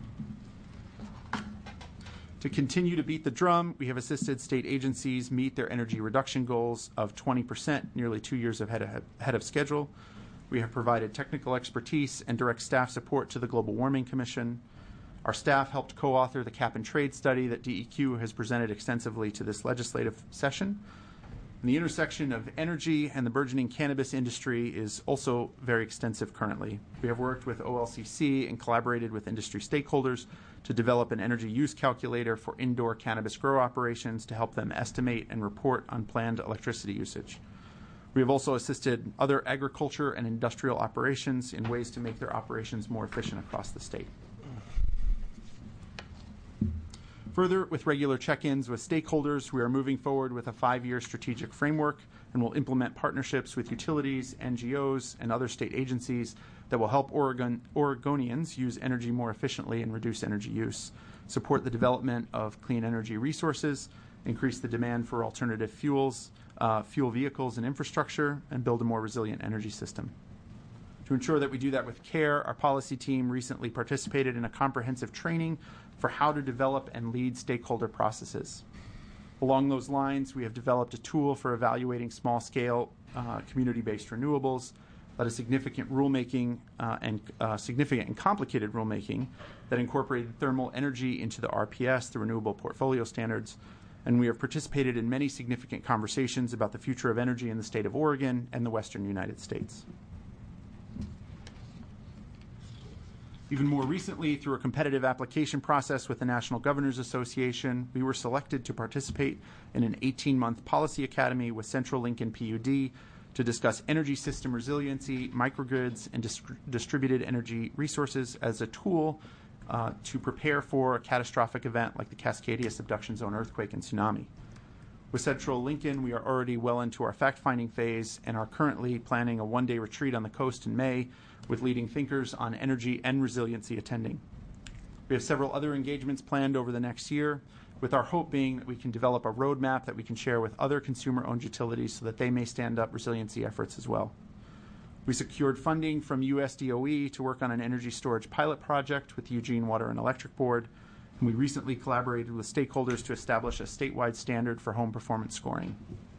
To continue to beat the drum, we have assisted state agencies meet their energy reduction goals of twenty percent, nearly two years ahead of, ahead of schedule. We have provided technical expertise and direct staff support to the Global Warming Commission. Our staff helped co-author the cap and trade study that D E Q has presented extensively to this legislative session. And the intersection of energy and the burgeoning cannabis industry is also very extensive currently. We have worked with O L C C and collaborated with industry stakeholders to develop an energy use calculator for indoor cannabis grow operations to help them estimate and report on planned electricity usage. We have also assisted other agriculture and industrial operations in ways to make their operations more efficient across the state. Further, with regular check-ins with stakeholders, we are moving forward with a five-year strategic framework and will implement partnerships with utilities, N G Os, and other state agencies that will help Oregon, Oregonians use energy more efficiently and reduce energy use, support the development of clean energy resources, increase the demand for alternative fuels, uh, fuel vehicles and infrastructure, and build a more resilient energy system. To ensure that we do that with care, our policy team recently participated in a comprehensive training for how to develop and lead stakeholder processes. Along those lines, we have developed a tool for evaluating small-scale uh, community-based renewables, led a significant rulemaking uh, and uh, significant and complicated rulemaking that incorporated thermal energy into the R P S, the Renewable Portfolio Standards, and we have participated in many significant conversations about the future of energy in the state of Oregon and the western United States. Even more recently, through a competitive application process with the National Governors Association, we were selected to participate in an eighteen-month policy academy with Central Lincoln P U D to discuss energy system resiliency, microgrids, and dis- distributed energy resources as a tool uh, to prepare for a catastrophic event like the Cascadia subduction zone earthquake and tsunami. With Central Lincoln, we are already well into our fact-finding phase and are currently planning a one-day retreat on the coast in May with leading thinkers on energy and resiliency attending. We have several other engagements planned over the next year, with our hope being that we can develop a roadmap that we can share with other consumer-owned utilities so that they may stand up resiliency efforts as well. We secured funding from U S D O E to work on an energy storage pilot project with the Eugene Water and Electric Board, and we recently collaborated with stakeholders to establish a statewide standard for home performance scoring.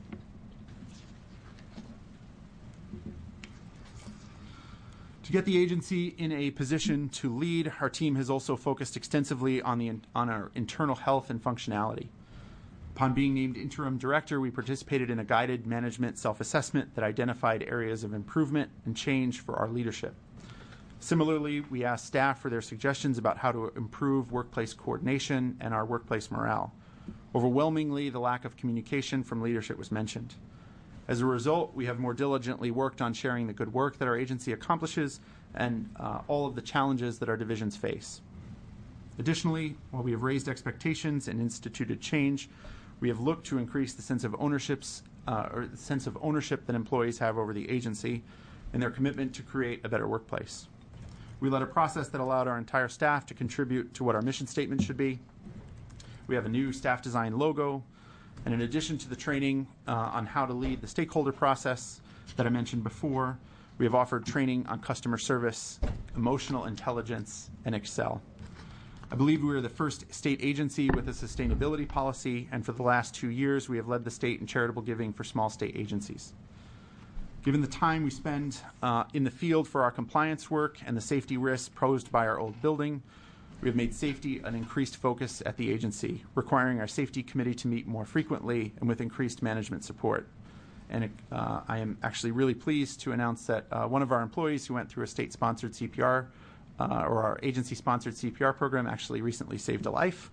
To get the agency in a position to lead, our team has also focused extensively on, the, on our internal health and functionality. Upon being named interim director, we participated in a guided management self-assessment that identified areas of improvement and change for our leadership. Similarly, we asked staff for their suggestions about how to improve workplace coordination and our workplace morale. Overwhelmingly, the lack of communication from leadership was mentioned. As a result, we have more diligently worked on sharing the good work that our agency accomplishes and uh, all of the challenges that our divisions face. Additionally, while we have raised expectations and instituted change, we have looked to increase the sense of ownerships uh, or the sense of ownership that employees have over the agency and their commitment to create a better workplace. We led a process that allowed our entire staff to contribute to what our mission statement should be. We have a new staff design logo, and in addition to the training uh, on how to lead the stakeholder process that I mentioned before, we have offered training on customer service, emotional intelligence, and Excel. I believe we are the first state agency with a sustainability policy, and for the last two years, we have led the state in charitable giving for small state agencies. Given the time we spend uh, in the field for our compliance work and the safety risks posed by our old building, we have made safety an increased focus at the agency, requiring our safety committee to meet more frequently and with increased management support. And uh, I am actually really pleased to announce that uh, one of our employees who went through a state-sponsored C P R uh, or our agency-sponsored C P R program actually recently saved a life.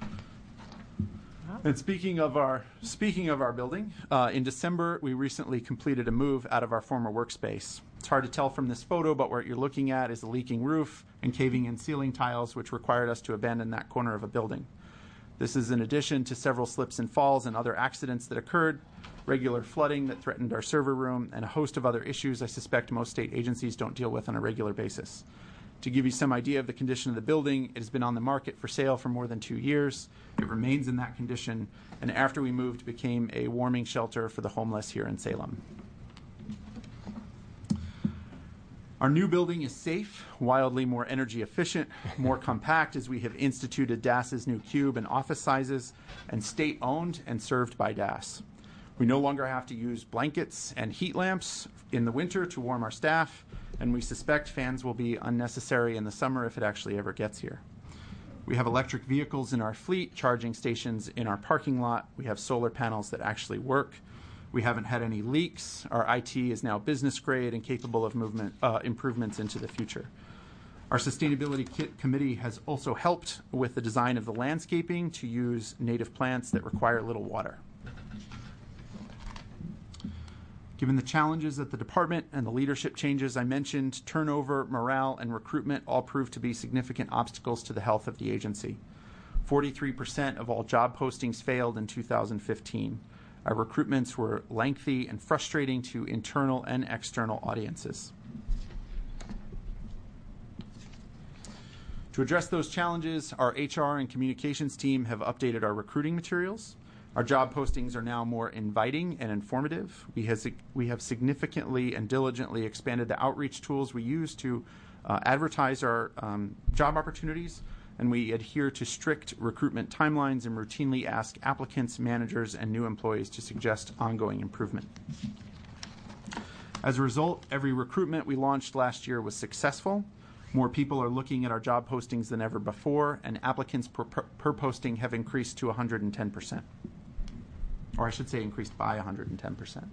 And speaking of our speaking of our building, uh, in December we recently completed a move out of our former workspace. It's hard to tell from this photo, but what you're looking at is a leaking roof and caving-in ceiling tiles, which required us to abandon that corner of a building. This is in addition to several slips and falls and other accidents that occurred, regular flooding that threatened our server room, and a host of other issues I suspect most state agencies don't deal with on a regular basis. To give you some idea of the condition of the building, it has been on the market for sale for more than two years. It remains in that condition, and after we moved, became a warming shelter for the homeless here in Salem. Our new building is safe, wildly more energy efficient, more compact as we have instituted D A S's new cube and office sizes, and state-owned and served by D A S. We no longer have to use blankets and heat lamps in the winter to warm our staff, and we suspect fans will be unnecessary in the summer if it actually ever gets here. We have electric vehicles in our fleet, charging stations in our parking lot. We have solar panels that actually work. We haven't had any leaks. Our I T is now business grade and capable of movement uh, improvements into the future. Our sustainability kit committee has also helped with the design of the landscaping to use native plants that require little water. Given the challenges at the department and the leadership changes I mentioned, turnover, morale, and recruitment all proved to be significant obstacles to the health of the agency. forty-three percent of all job postings failed in two thousand fifteen. Our recruitments were lengthy and frustrating to internal and external audiences. To address those challenges, our H R and communications team have updated our recruiting materials. Our job postings are now more inviting and informative. We, has, we have significantly and diligently expanded the outreach tools we use to uh, advertise our um, job opportunities, and we adhere to strict recruitment timelines and routinely ask applicants, managers, and new employees to suggest ongoing improvement. As a result, every recruitment we launched last year was successful. More people are looking at our job postings than ever before, and applicants per, per, per posting have increased to one hundred ten percent. Or I should say increased by one hundred ten percent.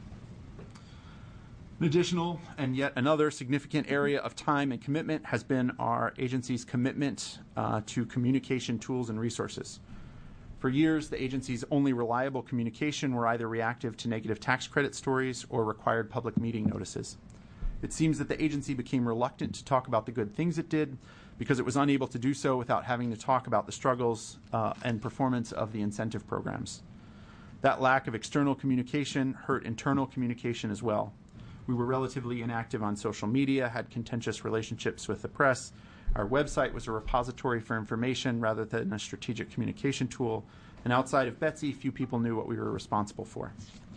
An additional and yet another significant area of time and commitment has been our agency's commitment uh, to communication tools and resources. For years, the agency's only reliable communication were either reactive to negative tax credit stories or required public meeting notices. It seems that the agency became reluctant to talk about the good things it did because it was unable to do so without having to talk about the struggles uh, and performance of the incentive programs. That lack of external communication hurt internal communication as well. We were relatively inactive on social media, had contentious relationships with the press. Our website was a repository for information rather than a strategic communication tool. And outside of Betsy, few people knew what we were responsible for.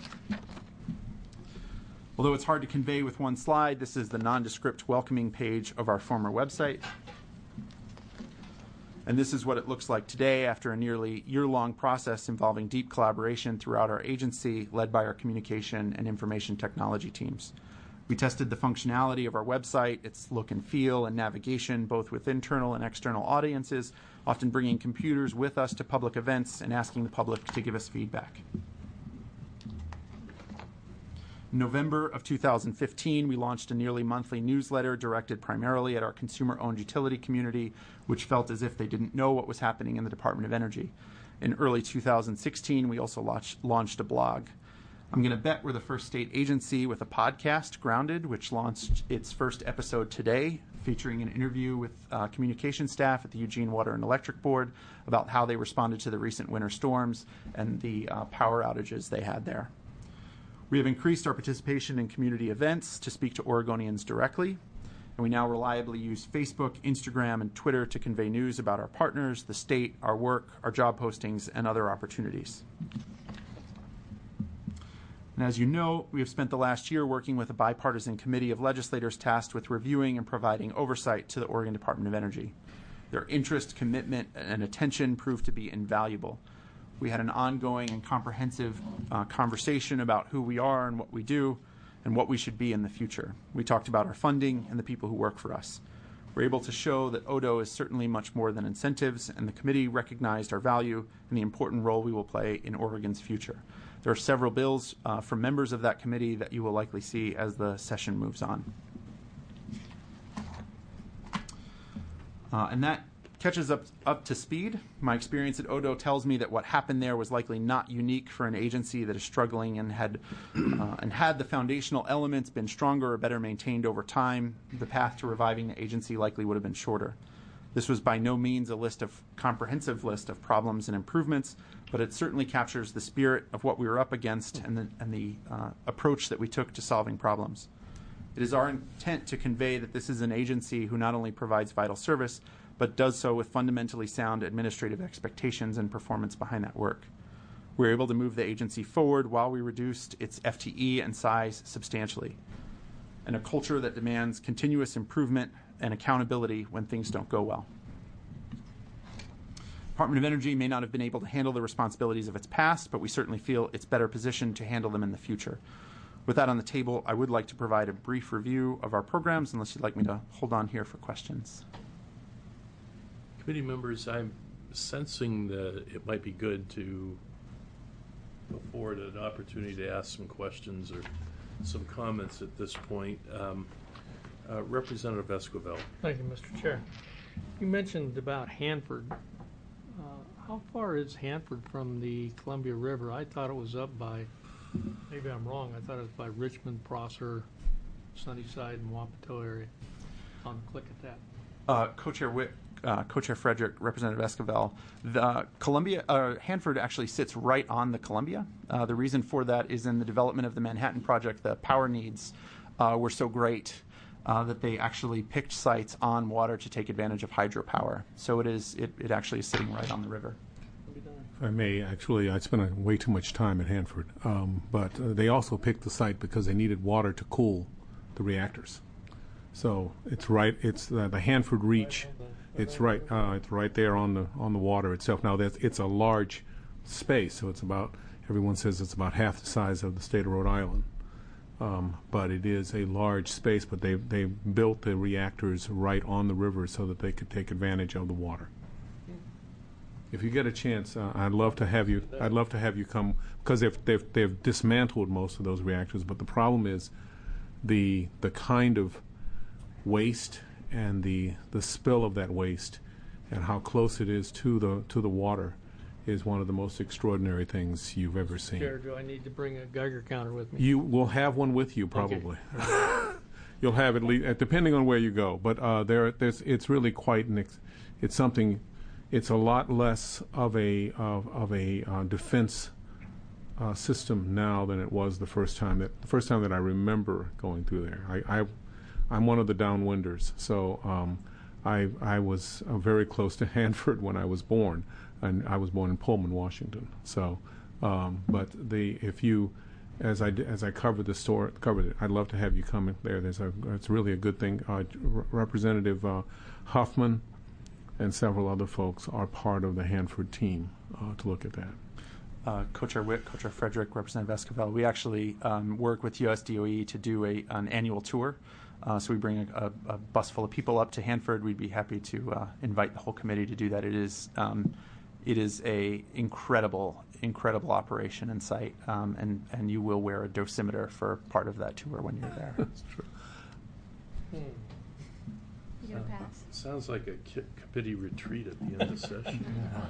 Although it's hard to convey with one slide, this is the nondescript welcoming page of our former website. And this is what it looks like today after a nearly year-long process involving deep collaboration throughout our agency, led by our communication and information technology teams. We tested the functionality of our website, its look and feel, and navigation, both with internal and external audiences, often bringing computers with us to public events and asking the public to give us feedback. November of two thousand fifteen, we launched a nearly monthly newsletter directed primarily at our consumer-owned utility community, which felt as if they didn't know what was happening in the Department of Energy. In early two thousand sixteen, we also launched, launched a blog. I'm going to bet we're the first state agency with a podcast, Grounded, which launched its first episode today, featuring an interview with uh, communication staff at the Eugene Water and Electric Board about how they responded to the recent winter storms and the uh, power outages they had there. We have increased our participation in community events to speak to Oregonians directly, and we now reliably use Facebook, Instagram, and Twitter to convey news about our partners, the state, our work, our job postings, and other opportunities. And as you know, we have spent the last year working with a bipartisan committee of legislators tasked with reviewing and providing oversight to the Oregon Department of Energy. Their interest, commitment, and attention proved to be invaluable. We had an ongoing and comprehensive uh, conversation about who we are and what we do and what we should be in the future. We talked about our funding and the people who work for us. We're able to show that O D O is certainly much more than incentives, and the committee recognized our value and the important role we will play in Oregon's future. There are several bills uh, from members of that committee that you will likely see as the session moves on. Uh, and that catches up up to speed. My experience at O D O tells me that what happened there was likely not unique for an agency that is struggling and had uh, and had the foundational elements been stronger or better maintained over time, the path to reviving the agency likely would have been shorter. This was by no means a list of comprehensive list of problems and improvements, but it certainly captures the spirit of what we were up against and the, and the uh, approach that we took to solving problems. It is our intent to convey that this is an agency who not only provides vital service, but does so with fundamentally sound administrative expectations and performance behind that work. We were able to move the agency forward while we reduced its F T E and size substantially, and a culture that demands continuous improvement and accountability when things don't go well. The Department of Energy may not have been able to handle the responsibilities of its past, but we certainly feel it's better positioned to handle them in the future. With that on the table, I would like to provide a brief review of our programs, unless you'd like me to hold on here for questions. Committee members, I'm sensing that it might be good to afford an opportunity to ask some questions or some comments at this point. Um, uh, Representative Esquivel. Thank you, Mister Chair. You mentioned about Hanford. Uh, how far is Hanford from the Columbia River? I thought it was up by, maybe I'm wrong, I thought it was by Richmond, Prosser, Sunnyside, and Wapato area. I'll click at that. Uh, Co-Chair Witt, uh, Co-Chair Frederick, Representative Esquivel, the Columbia, uh, Hanford actually sits right on the Columbia. Uh, the reason for that is in the development of the Manhattan Project, the power needs uh, were so great uh, that they actually picked sites on water to take advantage of hydropower. So it is, it, it actually is sitting right on the river. If I may, actually, I spent way too much time at Hanford, um, but uh, they also picked the site because they needed water to cool the reactors. So it's right. It's uh, the Hanford Reach. It's right. Uh, it's right there on the on the water itself. Now that's it's a large space, so it's about. Everyone says it's about half the size of the state of Rhode Island, um, but it is a large space. But they they built the reactors right on the river so that they could take advantage of the water. If you get a chance, uh, I'd love to have you. I'd love to have you come because they've, they've they've dismantled most of those reactors. But the problem is the the kind of waste and the the spill of that waste and how close it is to the to the water is one of the most extraordinary things you've ever seen. Chair, do I need to bring a Geiger counter with me? You will have one with you probably. Okay. You'll have at least, depending on where you go. But uh, there, there's it's really quite an. Ex- it's something. It's a lot less of a of, of a uh, defense uh, system now than it was the first time that the first time that I remember going through there. I. I I'm one of the downwinders, so um, I I was uh, very close to Hanford when I was born, and I was born in Pullman, Washington. So, um, but the if you, as I as I covered the story, covered it, I'd love to have you come in there. There's a it's really a good thing. Uh, R- Representative uh, Huffman and several other folks are part of the Hanford team uh, to look at that. Uh, Co-Chair Witt, Co-Chair Frederick, Representative Esquivel, we actually um, work with U S D O E to do a an annual tour. Uh, so we bring a, a, a bus full of people up to Hanford. We'd be happy to uh, invite the whole committee to do that. It is um, it is a incredible, incredible operation and site, um, and and you will wear a dosimeter for part of that tour when you're there. That's true. You gonna pass? Sounds like a ki- committee retreat at the end of session.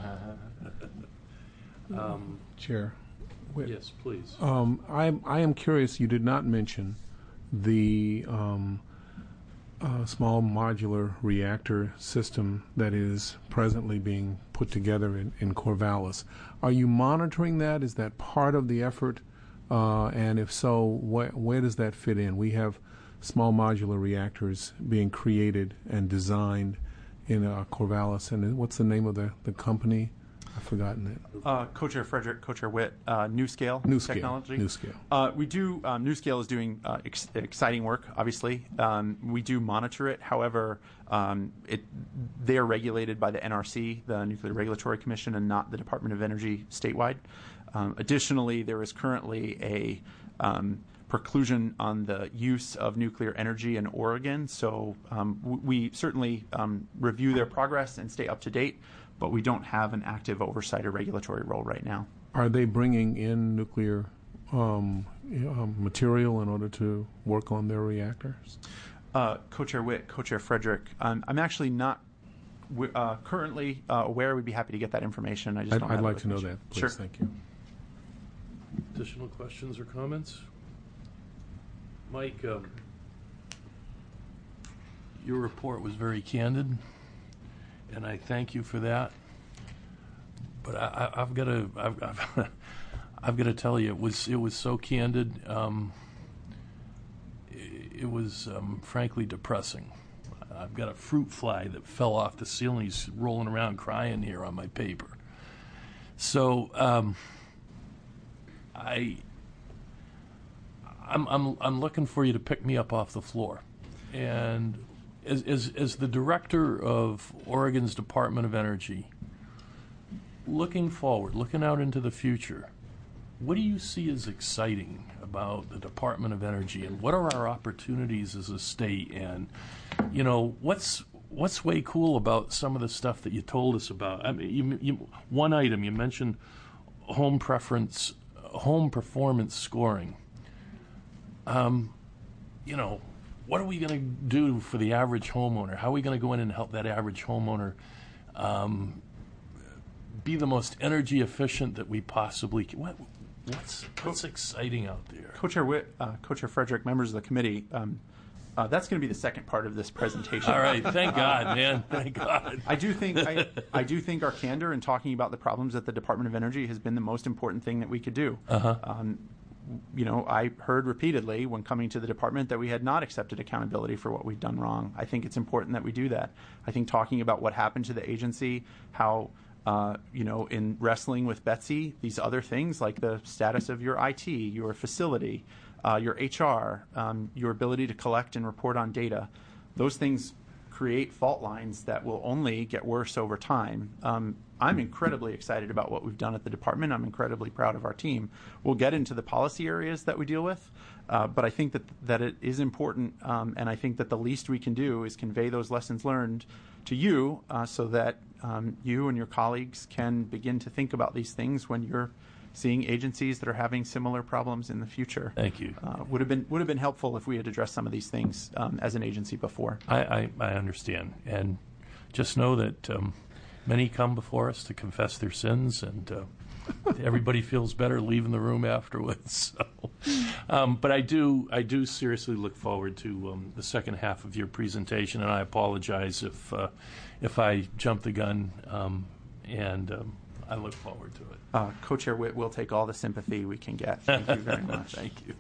um, Chair. Whit. yes, please. Um, I, I am curious, you did not mention the um, uh, small modular reactor system that is presently being put together in, in Corvallis. Are you monitoring that? Is that part of the effort? Uh, and if so, wh- where does that fit in? We have small modular reactors being created and designed in uh, Corvallis. And what's the name of the, the company? I've forgotten it. Uh, Co-Chair Frederick, Co-Chair Witt, uh, NuScale NuScale. Technology. NuScale. Uh, we do, um, NuScale is doing uh, ex- exciting work, obviously. Um, we do monitor it. However, um, it, they are regulated by the N R C, the Nuclear Regulatory Commission, and not the Department of Energy statewide. Um, additionally, there is currently a um, preclusion on the use of nuclear energy in Oregon. So um, w- we certainly um, review their progress and stay up to date, but we don't have an active oversight or regulatory role right now. Are they bringing in nuclear um, um, material in order to work on their reactors? Uh, Co-Chair Witt, Co-Chair Frederick, um, I'm actually not w- uh, currently uh, aware. We'd be happy to get that information. I just I'd, don't I'd have it like with to know me. that, please. Sure. Thank you. Additional questions or comments? Mike, um, your report was very candid, and I thank you for that. But I, I, I've got to, I've, I've, I've got to tell you, it was it was so candid. Um, it, it was um, frankly depressing. I've got a fruit fly that fell off the ceiling. He's rolling around crying here on my paper. So um, I. I'm, I'm, I'm looking for you to pick me up off the floor. And as, as, as the director of Oregon's Department of Energy, looking forward, looking out into the future, what do you see as exciting about the Department of Energy, and what are our opportunities as a state? And, you know, what's what's way cool about some of the stuff that you told us about? I mean, you, you, one item, you mentioned home preference, home performance scoring. Um, you know, what are we going to do for the average homeowner? How are we going to go in and help that average homeowner um, be the most energy efficient that we possibly can? What, what's, what's exciting out there? Co-Chair Witt, uh, Co-Chair Frederick, members of the committee, um, uh, that's going to be the second part of this presentation. All right, thank God, man, thank God. I do think I, I do think our candor in talking about the problems at the Department of Energy has been the most important thing that we could do. Uh-huh. Um, you know, I heard repeatedly when coming to the department that we had not accepted accountability for what we've done wrong. I think it's important that we do that. I think talking about what happened to the agency, how, uh, you know, in wrestling with Betsy, these other things like the status of your I T, your facility, uh, your H R, um, your ability to collect and report on data, those things create fault lines that will only get worse over time. Um, I'm incredibly excited about what we've done at the department. I'm incredibly proud of our team. We'll get into the policy areas that we deal with, uh, but I think that that it is important, um, and I think that the least we can do is convey those lessons learned to you uh, so that um, you and your colleagues can begin to think about these things when you're seeing agencies that are having similar problems in the future. Thank you. Uh, would have been would have been helpful if we had addressed some of these things um, as an agency before. I, I, I understand. And just know that um, many come before us to confess their sins, and uh, everybody feels better leaving the room afterwards. So, um, but I do I do seriously look forward to um, the second half of your presentation, and I apologize if uh, if I jumped the gun, um, and um, I look forward to it. Uh, Co-Chair Witt will take all the sympathy we can get. Thank you very much. Thank you.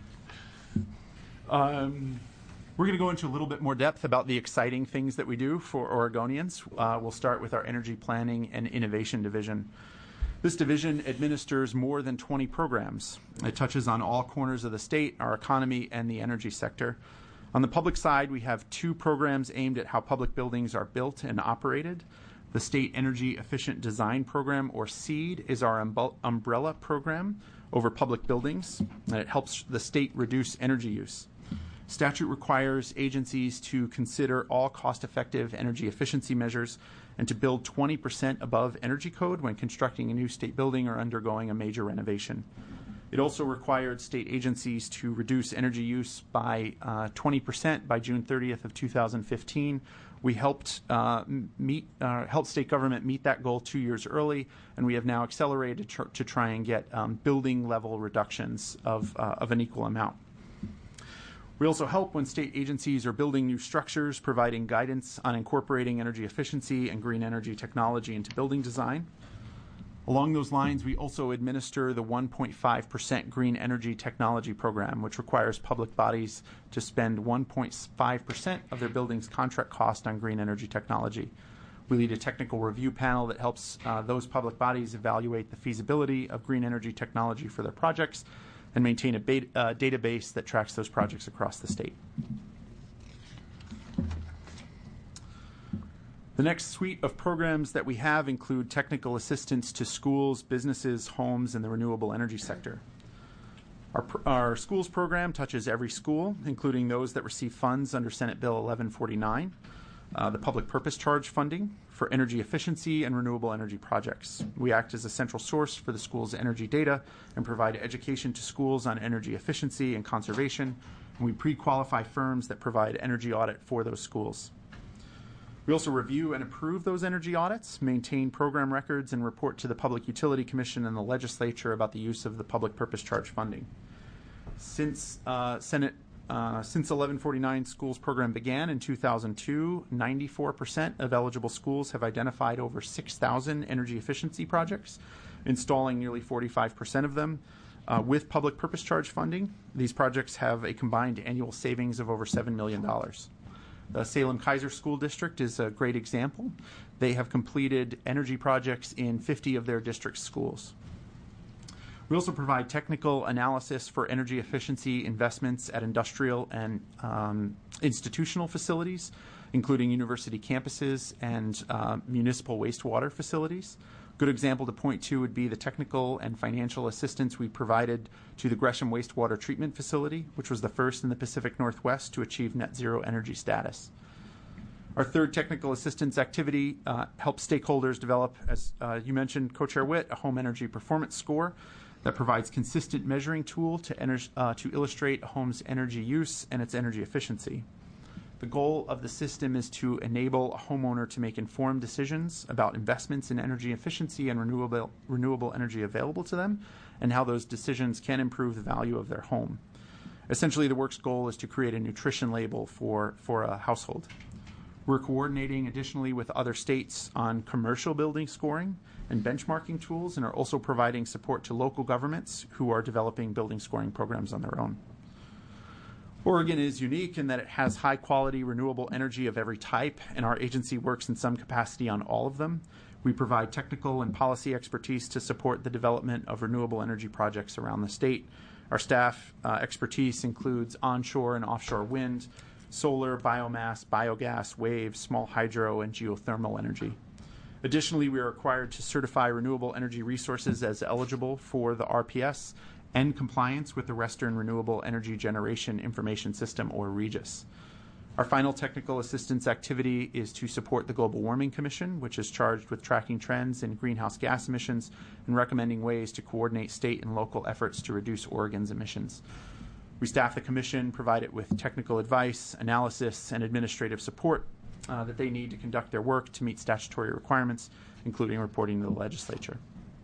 Um, we're going to go into a little bit more depth about the exciting things that we do for Oregonians. Uh, we'll start with our Energy Planning and Innovation Division. This division administers more than twenty programs. It touches on all corners of the state, our economy, and the energy sector. On the public side, we have two programs aimed at how public buildings are built and operated. The State Energy Efficient Design Program, or SEED, is our umbe- umbrella program over public buildings, and it helps the state reduce energy use. Statute requires agencies to consider all cost-effective energy efficiency measures and to build twenty percent above energy code when constructing a new state building or undergoing a major renovation. It also required state agencies to reduce energy use by uh, twenty percent by June thirtieth of two thousand fifteen. We helped uh, meet, uh, helped state government meet that goal two years early, and we have now accelerated tr- to try and get um, building level reductions of, uh, of an equal amount. We also help when state agencies are building new structures, providing guidance on incorporating energy efficiency and green energy technology into building design. Along those lines, we also administer the one point five percent Green Energy Technology Program, which requires public bodies to spend one point five percent of their building's contract cost on green energy technology. We lead a technical review panel that helps uh, those public bodies evaluate the feasibility of green energy technology for their projects and maintain a beta, uh, database that tracks those projects across the state. The next suite of programs that we have include technical assistance to schools, businesses, homes, and the renewable energy sector. Our, our schools program touches every school, including those that receive funds under Senate Bill eleven forty-nine, uh, the public purpose charge funding for energy efficiency and renewable energy projects. We act as a central source for the school's energy data and provide education to schools on energy efficiency and conservation, and we pre-qualify firms that provide energy audit for those schools. We also review and approve those energy audits, maintain program records, and report to the Public Utility Commission and the legislature about the use of the public purpose charge funding. Since uh, Senate, uh, since eleven forty-nine schools program began in two thousand two, ninety-four percent of eligible schools have identified over six thousand energy efficiency projects, installing nearly forty-five percent of them. Uh, with public purpose charge funding, these projects have a combined annual savings of over seven million dollars. The Salem-Keizer School District is a great example. They have completed energy projects in fifty of their district schools. We also provide technical analysis for energy efficiency investments at industrial and um, institutional facilities, including university campuses and uh, municipal wastewater facilities. Good example to point to would be the technical and financial assistance we provided to the Gresham Wastewater Treatment Facility, which was the first in the Pacific Northwest to achieve net zero energy status. Our third technical assistance activity uh, helps stakeholders develop, as uh, you mentioned, Co-Chair Witt, a home energy performance score that provides consistent measuring tool to, ener- uh, to illustrate a home's energy use and its energy efficiency. The goal of the system is to enable a homeowner to make informed decisions about investments in energy efficiency and renewable, renewable energy available to them, and how those decisions can improve the value of their home. Essentially, the work's goal is to create a nutrition label for, for a household. We're coordinating additionally with other states on commercial building scoring and benchmarking tools, and are also providing support to local governments who are developing building scoring programs on their own. Oregon is unique in that it has high-quality renewable energy of every type, and our agency works in some capacity on all of them. We provide technical and policy expertise to support the development of renewable energy projects around the state. Our staff uh, expertise includes onshore and offshore wind, solar, biomass, biogas, waves, small hydro, and geothermal energy. Additionally, we are required to certify renewable energy resources as eligible for the R P S and compliance with the Western Renewable Energy Generation Information System, or REGIS. Our final technical assistance activity is to support the Global Warming Commission, which is charged with tracking trends in greenhouse gas emissions and recommending ways to coordinate state and local efforts to reduce Oregon's emissions. We staff the commission, provide it with technical advice, analysis, and administrative support uh, that they need to conduct their work to meet statutory requirements, including reporting to the legislature.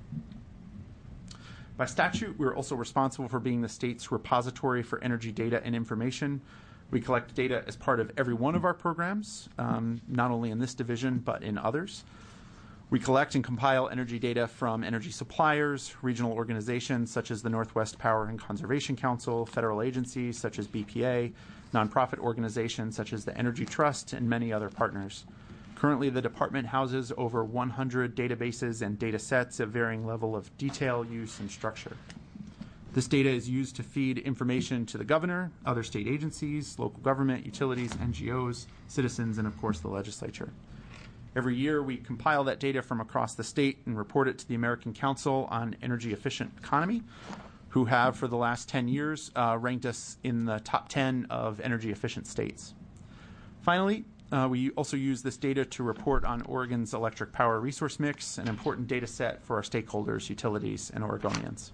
By statute, we're also responsible for being the state's repository for energy data and information. We collect data as part of every one of our programs, um, not only in this division, but in others. We collect and compile energy data from energy suppliers, regional organizations such as the Northwest Power and Conservation Council, federal agencies such as B P A, nonprofit organizations such as the Energy Trust, and many other partners. Currently, the department houses over one hundred databases and data sets of varying level of detail, use, and structure. This data is used to feed information to the governor, other state agencies, local government, utilities, N G Os, citizens, and of course the legislature. Every year, we compile that data from across the state and report it to the American Council on Energy Efficient Economy, who have, for the last ten years, uh, ranked us in the top ten of energy efficient states. Finally, uh, we also use this data to report on Oregon's electric power resource mix, an important data set for our stakeholders, utilities, and Oregonians.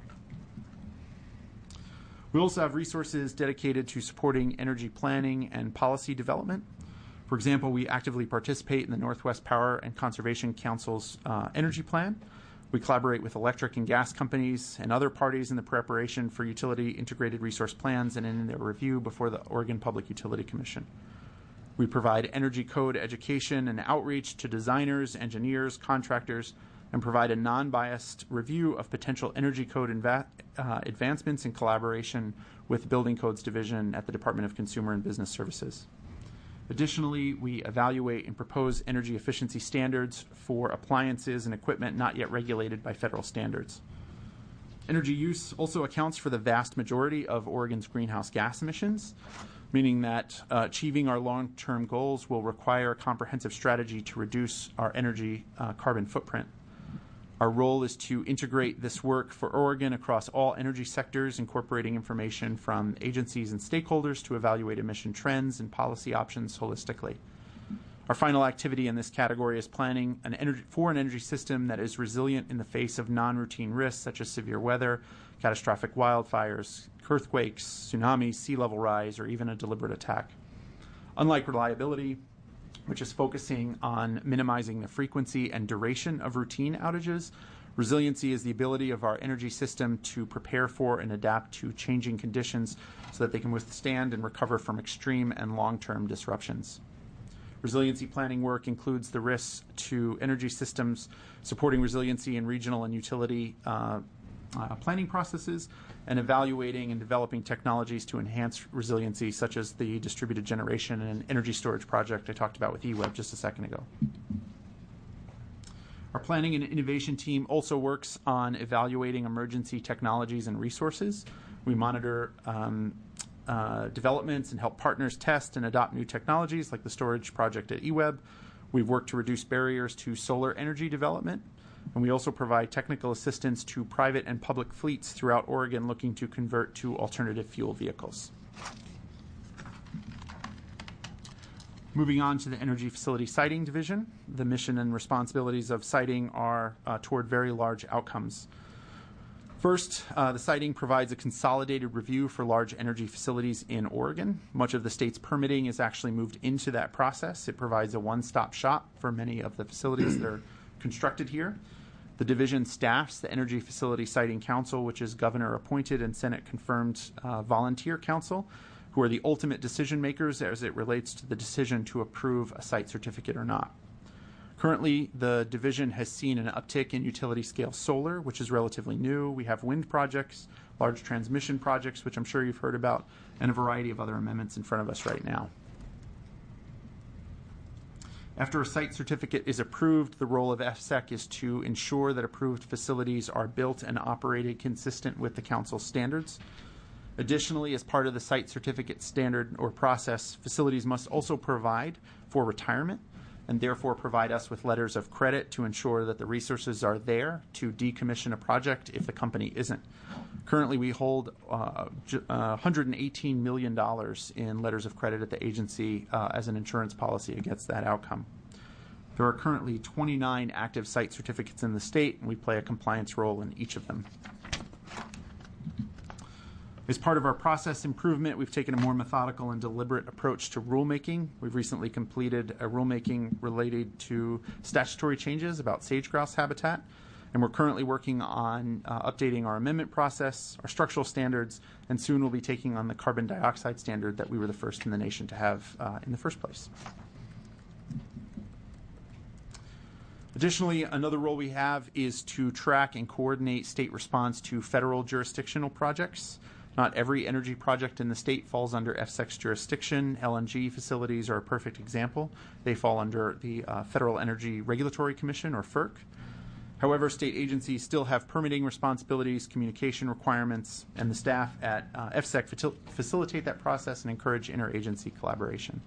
We also have resources dedicated to supporting energy planning and policy development. For example, we actively participate in the Northwest Power and Conservation Council's uh, energy plan. We collaborate with electric and gas companies and other parties in the preparation for utility integrated resource plans and in their review before the Oregon Public Utility Commission. We provide energy code education and outreach to designers, engineers, contractors, and provide a non-biased review of potential energy code inva- uh, advancements in collaboration with the Building Codes Division at the Department of Consumer and Business Services. Additionally, we evaluate and propose energy efficiency standards for appliances and equipment not yet regulated by federal standards. Energy use also accounts for the vast majority of Oregon's greenhouse gas emissions, meaning that uh, achieving our long-term goals will require a comprehensive strategy to reduce our energy uh, carbon footprint. Our role is to integrate this work for Oregon across all energy sectors, incorporating information from agencies and stakeholders to evaluate emission trends and policy options holistically. Our final activity in this category is planning an energy, for an energy system that is resilient in the face of non-routine risks such as severe weather, catastrophic wildfires, earthquakes, tsunamis, sea level rise, or even a deliberate attack. Unlike reliability, which is focusing on minimizing the frequency and duration of routine outages, resiliency is the ability of our energy system to prepare for and adapt to changing conditions so that they can withstand and recover from extreme and long-term disruptions. Resiliency planning work includes the risks to energy systems, supporting resiliency in regional and utility uh, uh, planning processes, and evaluating and developing technologies to enhance resiliency, such as the distributed generation and energy storage project I talked about with E W E B just a second ago. Our planning and innovation team also works on evaluating emergency technologies and resources. We monitor um, uh, developments and help partners test and adopt new technologies like the storage project at E W E B. We've worked to reduce barriers to solar energy development. And we also provide technical assistance to private and public fleets throughout Oregon looking to convert to alternative fuel vehicles. Moving on to the Energy Facility Siting Division, the mission and responsibilities of siting are uh, toward very large outcomes. First, uh, the siting provides a consolidated review for large energy facilities in Oregon. Much of the state's permitting is actually moved into that process. It provides a one-stop shop for many of the facilities that are constructed here. The division staffs the Energy Facility Siting Council, which is governor-appointed and Senate-confirmed uh, volunteer council, who are the ultimate decision makers as it relates to the decision to approve a site certificate or not. Currently, the division has seen an uptick in utility-scale solar, which is relatively new. We have wind projects, large transmission projects, which I'm sure you've heard about, and a variety of other amendments in front of us right now. After a site certificate is approved, the role of F S E C is to ensure that approved facilities are built and operated consistent with the council's standards. Additionally, as part of the site certificate standard or process, facilities must also provide for retirement and therefore provide us with letters of credit to ensure that the resources are there to decommission a project if the company isn't. Currently, we hold uh, j- uh, one hundred eighteen million dollars in letters of credit at the agency uh, as an insurance policy against that outcome. There are currently twenty-nine active site certificates in the state, and we play a compliance role in each of them. As part of our process improvement, we've taken a more methodical and deliberate approach to rulemaking. We've recently completed a rulemaking related to statutory changes about sage-grouse habitat, and we're currently working on uh, updating our amendment process, our structural standards, and soon we'll be taking on the carbon dioxide standard that we were the first in the nation to have uh, in the first place. Additionally, another role we have is to track and coordinate state response to federal jurisdictional projects. Not every energy project in the state falls under F S E C's jurisdiction. L N G facilities are a perfect example. They fall under the uh, Federal Energy Regulatory Commission, or F E R C. However, state agencies still have permitting responsibilities, communication requirements, and the staff at uh, F S E C facil- facilitate that process and encourage interagency collaboration.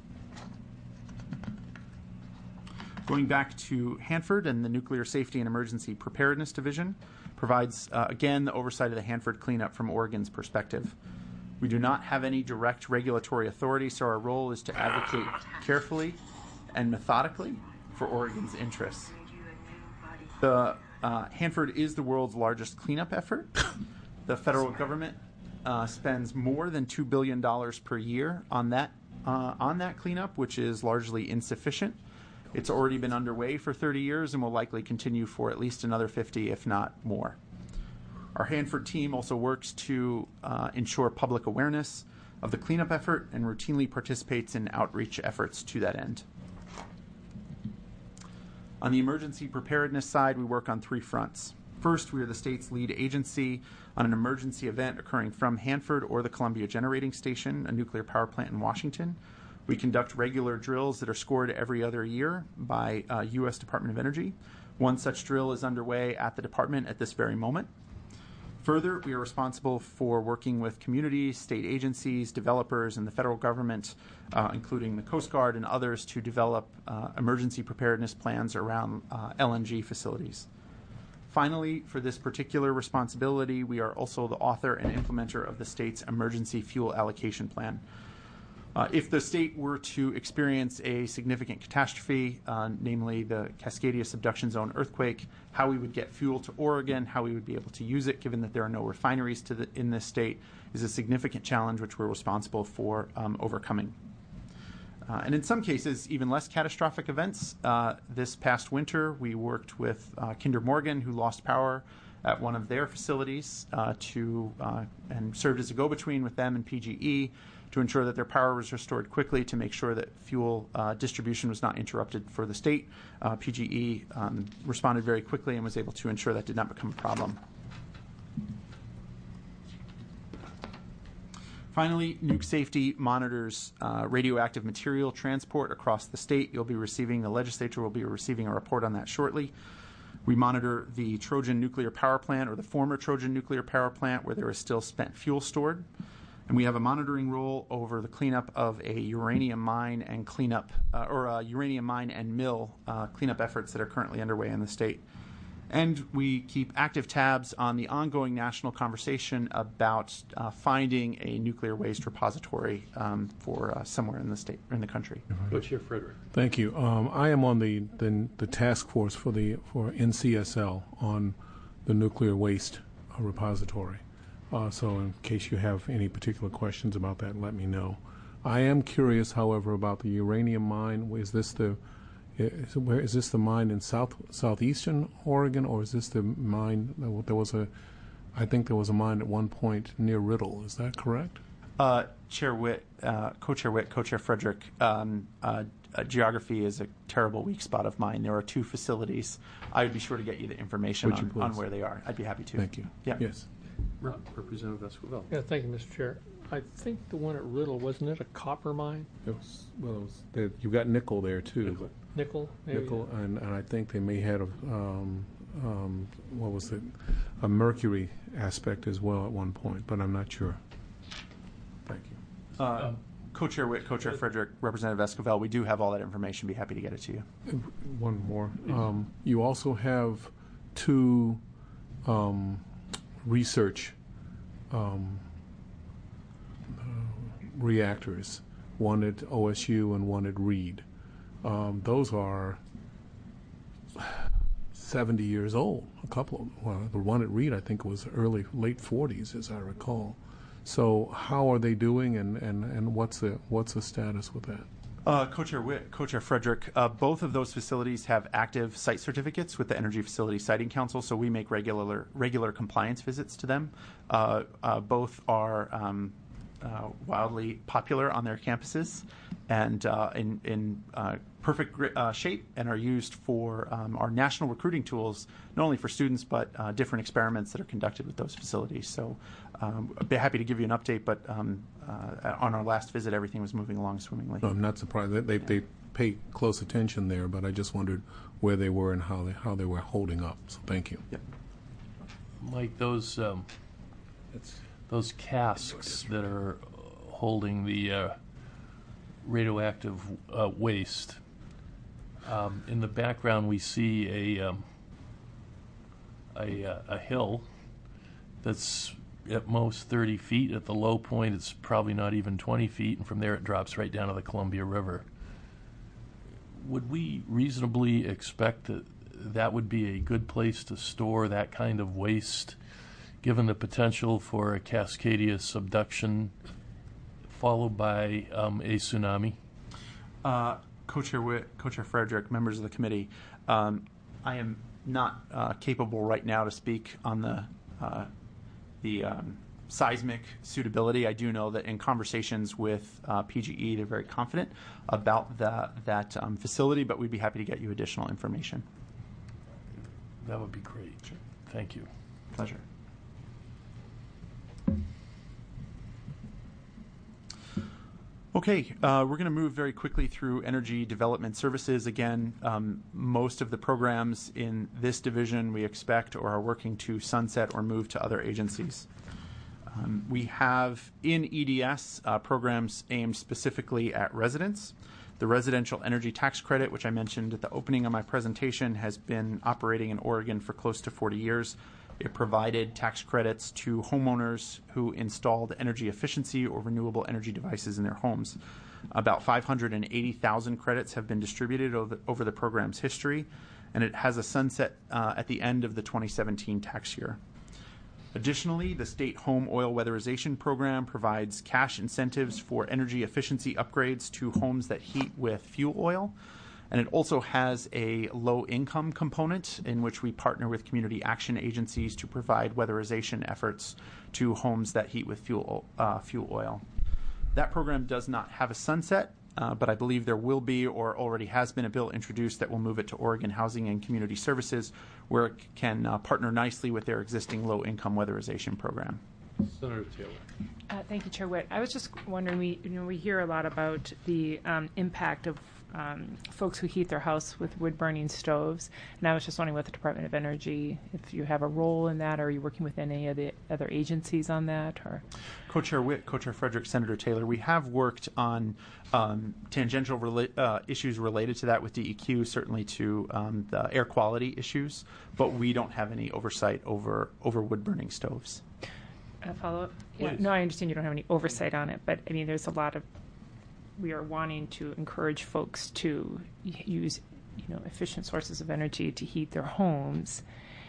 Going back to Hanford and the Nuclear Safety and Emergency Preparedness Division, provides, uh, again, the oversight of the Hanford cleanup from Oregon's perspective. We do not have any direct regulatory authority, so our role is to advocate carefully and methodically for Oregon's interests. The uh, Hanford is the world's largest cleanup effort. The federal government uh, spends more than two billion dollars per year on that uh, on that cleanup, which is largely insufficient. It's already been underway for thirty years and will likely continue for at least another fifty, if not more. Our Hanford team also works to uh, ensure public awareness of the cleanup effort and routinely participates in outreach efforts to that end. On the emergency preparedness side, we work on three fronts. First, we are the state's lead agency on an emergency event occurring from Hanford or the Columbia Generating Station, a nuclear power plant in Washington. We conduct regular drills that are scored every other year by uh, U S Department of Energy. One such drill is underway at the department at this very moment. Further, we are responsible for working with communities, state agencies, developers, and the federal government, uh, including the Coast Guard and others, to develop uh, emergency preparedness plans around uh, L N G facilities. Finally, for this particular responsibility, we are also the author and implementer of the state's emergency fuel allocation plan. Uh, if the state were to experience a significant catastrophe, uh, namely the Cascadia subduction zone earthquake, how we would get fuel to Oregon, how we would be able to use it, given that there are no refineries to the, in this state, is a significant challenge which we're responsible for um, overcoming. Uh, and in some cases, even less catastrophic events. Uh, this past winter, we worked with uh, Kinder Morgan, who lost power at one of their facilities, uh, to uh, and served as a go-between with them and P G E to ensure that their power was restored quickly, to make sure that fuel uh, distribution was not interrupted for the state. Uh, P G E um, responded very quickly and was able to ensure that did not become a problem. Finally, Nuke Safety monitors uh, radioactive material transport across the state. You'll be receiving, the legislature will be receiving a report on that shortly. We monitor the Trojan nuclear power plant, or the former Trojan nuclear power plant, where there is still spent fuel stored. And we have a monitoring role over the cleanup of a uranium mine and cleanup, uh, or a uranium mine and mill uh, cleanup efforts that are currently underway in the state. And we keep active tabs on the ongoing national conversation about uh, finding a nuclear waste repository um, for uh, somewhere in the state, in the country. Co-Chair Frederick. Thank you. Um, I am on the, the the task force for the for N C S L on the nuclear waste uh, repository. Uh, so, in case you have any particular questions about that, let me know. I am curious, however, about the uranium mine. Is this the Is, where, is this the mine in south southeastern Oregon, or is this the mine? There was a, I think there was a mine at one point near Riddle. Is that correct? Uh, Chair Witt, uh, Co-Chair Witt, Co-Chair Frederick. Um, uh, uh, geography is a terrible weak spot of mine. There are two facilities. I would be sure to get you the information on, on where they are. I'd be happy to. Thank you. Yeah. Yes. Representative Esquivel. Yeah, thank you, Mister Chair. I think the one at Riddle, wasn't it a copper mine? It was, well, it was, they, you got nickel there too. Nickel, nickel, maybe? Nickel, and, and I think they may have um, um, what was it, a mercury aspect as well at one point, but I'm not sure. Thank you. Uh, um, Co-Chair Witt, Co-Chair Frederick, Representative Esquivel, we do have all that information. Be happy to get it to you. One more. Um, you also have two um, research um, uh, reactors, one at O S U and one at Reed. Um, those are seventy years old. A couple of well, the one at Reed I think was early, late forties, as I recall. So how are they doing, and, and, and what's the what's the status with that? Uh, Co-Chair Witt, Co-Chair Frederick, uh, both of those facilities have active site certificates with the Energy Facility Siting Council, so we make regular regular compliance visits to them. Uh, uh, both are um, uh, wildly popular on their campuses and uh, in, in uh, perfect uh, shape, and are used for um, our national recruiting tools, not only for students, but uh, different experiments that are conducted with those facilities. So um, I'd be happy to give you an update, but um, uh, on our last visit, everything was moving along swimmingly. No, I'm not surprised. They, they, Yeah. they pay close attention there, but I just wondered where they were and how they, how they were holding up. So thank you. Yep. Mike, those um, those casks that are holding the uh, radioactive uh, waste, um, in the background we see a um, a, uh, a hill that's at most thirty feet. At the low point, it's probably not even twenty feet, and from there it drops right down to the Columbia River. Would we reasonably expect that that would be a good place to store that kind of waste, given the potential for a Cascadia subduction followed by um, a tsunami? Uh, Co-Chair Witt, Co-Chair Frederick, members of the committee, um, I am not uh, capable right now to speak on the uh, the um, seismic suitability. I do know that in conversations with uh, P G E, they're very confident about the, that um, facility, but we'd be happy to get you additional information. That would be great. Sure. Thank you. Pleasure. Okay, uh, we're going to move very quickly through energy development services. Again, um, most of the programs in this division we expect or are working to sunset or move to other agencies. Um, we have in E D S uh, programs aimed specifically at residents. The residential energy tax credit, which I mentioned at the opening of my presentation, has been operating in Oregon for close to forty years. It provided tax credits to homeowners who installed energy efficiency or renewable energy devices in their homes. About five hundred eighty thousand credits have been distributed over, over the program's history, and it has a sunset uh, at the end of the twenty seventeen tax year. Additionally, the State Home Oil Weatherization Program provides cash incentives for energy efficiency upgrades to homes that heat with fuel oil. And it also has a low-income component in which we partner with community action agencies to provide weatherization efforts to homes that heat with fuel, uh, fuel oil. That program does not have a sunset, uh, but I believe there will be or already has been a bill introduced that will move it to Oregon Housing and Community Services, where it can uh, partner nicely with their existing low-income weatherization program. Senator Taylor. Uh, thank you, Chair Witt. I was just wondering, we you know we hear a lot about the um, impact of um, folks who heat their house with wood-burning stoves, and I was just wondering with the Department of Energy, if you have a role in that, or are you working with any of the other agencies on that? Or Co-Chair Witt, Co-Chair Frederick, Senator Taylor, we have worked on um, tangential rela- uh, issues related to that with D E Q, certainly to um, the air quality issues, but we don't have any oversight over, over wood-burning stoves. A follow-up? Yeah. Please. No, I understand you don't have any oversight on it, but I mean, there's a lot of, we are wanting to encourage folks to y- use, you know, efficient sources of energy to heat their homes,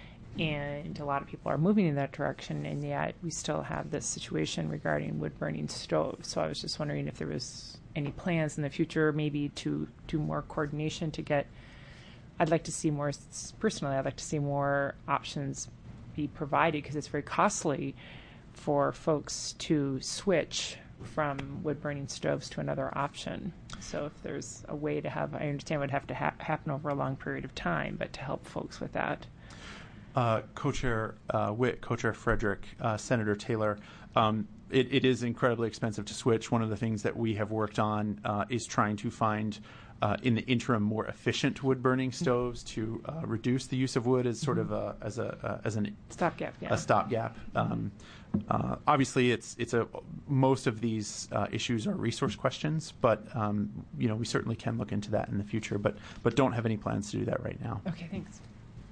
and a lot of people are moving in that direction, and yet we still have this situation regarding wood-burning stoves. So I was just wondering if there was any plans in the future, maybe to do more coordination to get. I'd like to see more. Personally, I'd like to see more options be provided, because it's very costly for folks to switch from wood-burning stoves to another option. So if there's a way to have, I understand it would have to ha- happen over a long period of time, but to help folks with that. Uh, Co-Chair uh, Witt, Co-Chair Frederick, uh, Senator Taylor, um, it, it is incredibly expensive to switch. One of the things that we have worked on uh, is trying to find, uh, in the interim, more efficient wood-burning stoves to uh, reduce the use of wood as sort of a as a uh, as an Stopgap, yeah. a stopgap. Um, uh, obviously, it's it's a most of these uh, issues are resource questions, but um, you know we certainly can look into that in the future, but but don't have any plans to do that right now. Okay, thanks.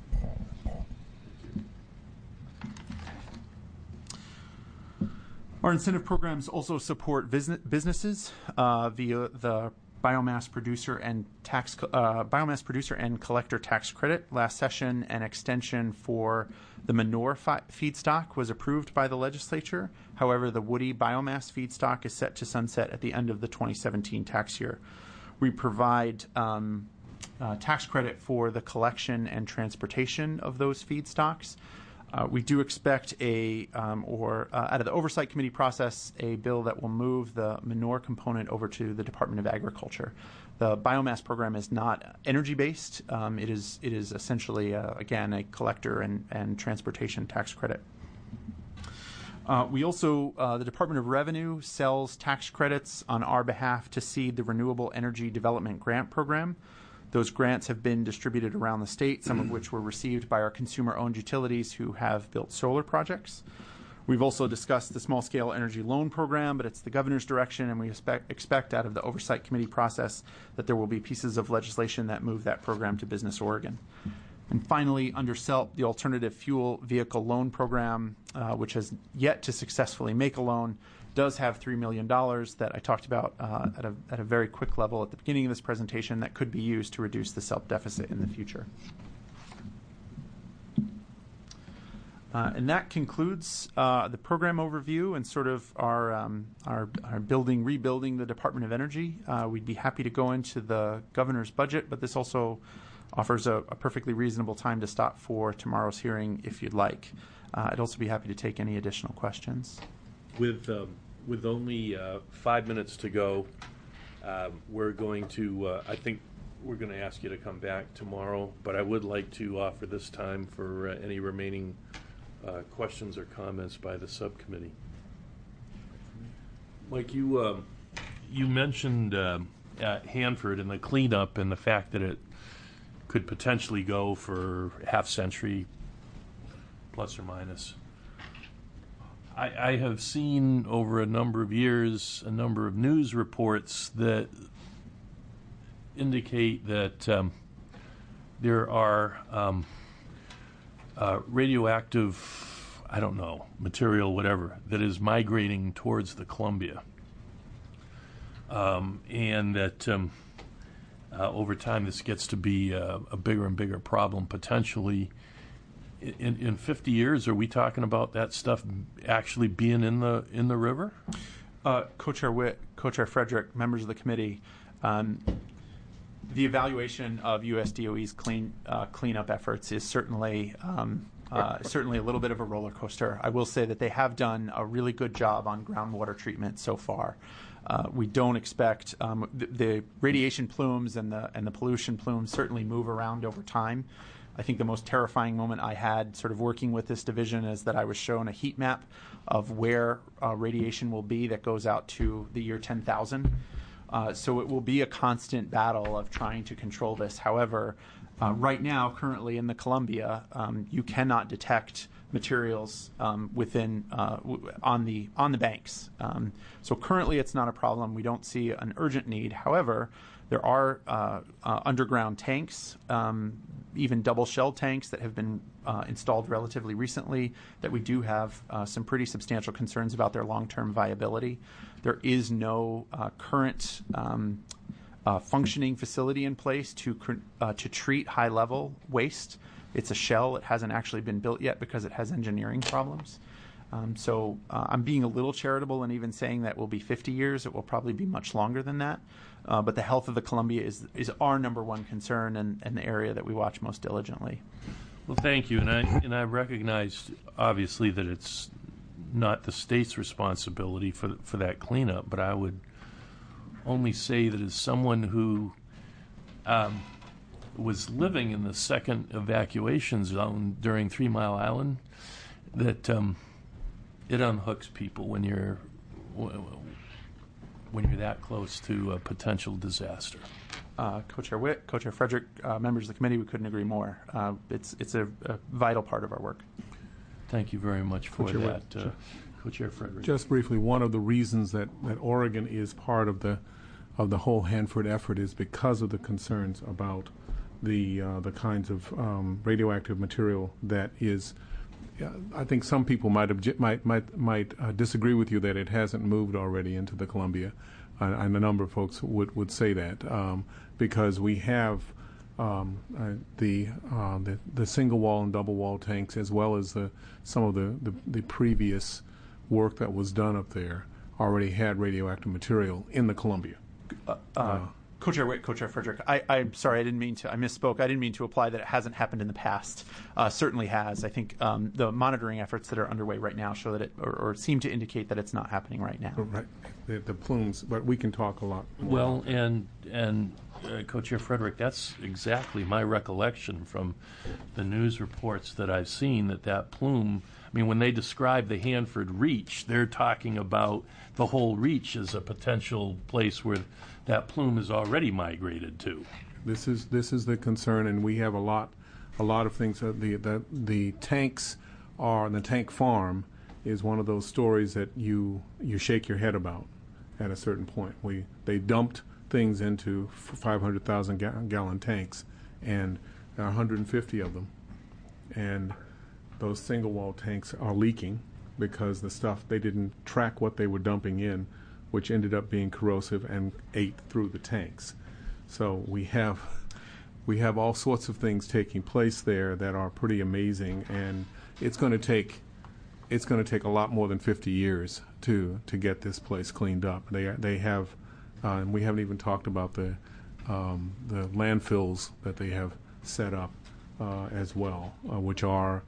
Our incentive programs also support business, businesses uh, via the biomass producer and tax uh, biomass producer and collector tax credit. Last session, an extension for the manure fi- feedstock was approved by the legislature. However, the woody biomass feedstock is set to sunset at the end of the twenty seventeen tax year. We provide um, uh, tax credit for the collection and transportation of those feedstocks. Uh, we do expect a, um, or uh, out of the Oversight Committee process, a bill that will move the manure component over to the Department of Agriculture. The biomass program is not energy-based. Um, it is it is essentially, uh, again, a collector and, and transportation tax credit. Uh, we also, uh, the Department of Revenue sells tax credits on our behalf to seed the Renewable Energy Development Grant Program. Those grants have been distributed around the state, some of which were received by our consumer-owned utilities who have built solar projects. We've also discussed the small-scale energy loan program, but it's the governor's direction, and we expect, expect out of the Oversight Committee process that there will be pieces of legislation that move that program to Business Oregon. And finally, under S E L P, the Alternative Fuel Vehicle Loan Program, uh, which has yet to successfully make a loan, does have three million dollars that I talked about uh, at, a, at a very quick level at the beginning of this presentation that could be used to reduce the S E L P deficit in the future. Uh, and that concludes uh, the program overview and sort of our, um, our, our building, rebuilding the Department of Energy. Uh, we'd be happy to go into the governor's budget, but this also offers a, a perfectly reasonable time to stop for tomorrow's hearing if you'd like. Uh, I'd also be happy to take any additional questions. With um, with only uh, five minutes to go, um, we're going to, uh, I think we're going to ask you to come back tomorrow, but I would like to offer this time for uh, any remaining uh, questions or comments by the subcommittee. Mike, you, um, you mentioned um, uh, Hanford and the cleanup and the fact that it could potentially go for half century, plus or minus. I, I have seen over a number of years a number of news reports that indicate that um, there are um, uh, radioactive, I don't know, material, whatever, that is migrating towards the Columbia. Um, and that um, uh, over time this gets to be a, a bigger and bigger problem potentially. In, in fifty years, are we talking about that stuff actually being in the in the river? Uh, Co-Chair Witt, Co-Chair Frederick, members of the committee, um, the evaluation of U S D O E's clean uh, cleanup efforts is certainly um, uh, certainly a little bit of a roller coaster. I will say that they have done a really good job on groundwater treatment so far. Uh, we don't expect um, the, the radiation plumes and the and the pollution plumes certainly move around over time. I think the most terrifying moment I had sort of working with this division is that I was shown a heat map of where uh, radiation will be that goes out to the year ten thousand. Uh, so it will be a constant battle of trying to control this. However, uh, right now, currently in the Columbia, um, you cannot detect materials um, within uh, w- on the on the banks. Um, so currently, it's not a problem. We don't see an urgent need. However, there are uh, uh, underground tanks, um, even double shell tanks that have been uh, installed relatively recently that we do have uh, some pretty substantial concerns about their long-term viability. There is no uh, current um, uh, functioning facility in place to cr- uh, to treat high-level waste. It's a shell. It hasn't actually been built yet because it has engineering problems. Um, so uh, I'm being a little charitable in even saying that will be fifty years. It will probably be much longer than that. Uh, but the health of the Columbia is is our number one concern and, and the area that we watch most diligently. Well, thank you. And I, and I recognize, obviously, that it's not the state's responsibility for, for that cleanup, but I would only say that as someone who um, was living in the second evacuation zone during Three Mile Island, that um, it unhooks people when you're when you're that close to a potential disaster. Uh, Co-Chair Witt, Co-Chair Frederick, uh, members of the committee, we couldn't agree more. Uh, it's it's a, a vital part of our work. Thank you very much for Co-Chair that, Witt, uh, Co-Chair Frederick. Just briefly, one of the reasons that, that Oregon is part of the of the whole Hanford effort is because of the concerns about the uh, the kinds of um, radioactive material that is. Yeah, I think some people might obje- might might might uh, disagree with you that it hasn't moved already into the Columbia, uh, and a number of folks would, would say that um, because we have um, uh, the, uh, the the single wall and double wall tanks, as well as the some of the, the, the previous work that was done up there already had radioactive material in the Columbia. Uh, uh, Co-Chair Witt, Co-Chair Frederick, I, I'm sorry, I didn't mean to, I misspoke. I didn't mean to imply that it hasn't happened in the past. Uh, certainly has. I think um, the monitoring efforts that are underway right now show that it, or, or seem to indicate that it's not happening right now. Right, the, the plumes, but we can talk a lot more. Well, and and uh, Co-Chair Frederick, that's exactly my recollection from the news reports that I've seen, that that plume, I mean, when they describe the Hanford Reach, they're talking about the whole reach as a potential place where that plume is already migrated to. This is this is the concern, and we have a lot, a lot of things. Uh, the the the tanks are the tank farm is one of those stories that you you shake your head about. At a certain point, we they dumped things into five hundred thousand ga- gallon tanks, and There are one hundred fifty of them. And those single wall tanks are leaking because the stuff, they didn't track what they were dumping in, which ended up being corrosive and ate through the tanks. So we have we have all sorts of things taking place there that are pretty amazing, and it's going to take it's going to take a lot more than fifty years to to get this place cleaned up. They they have, uh, and we haven't even talked about the um, the landfills that they have set up uh, as well, uh, which are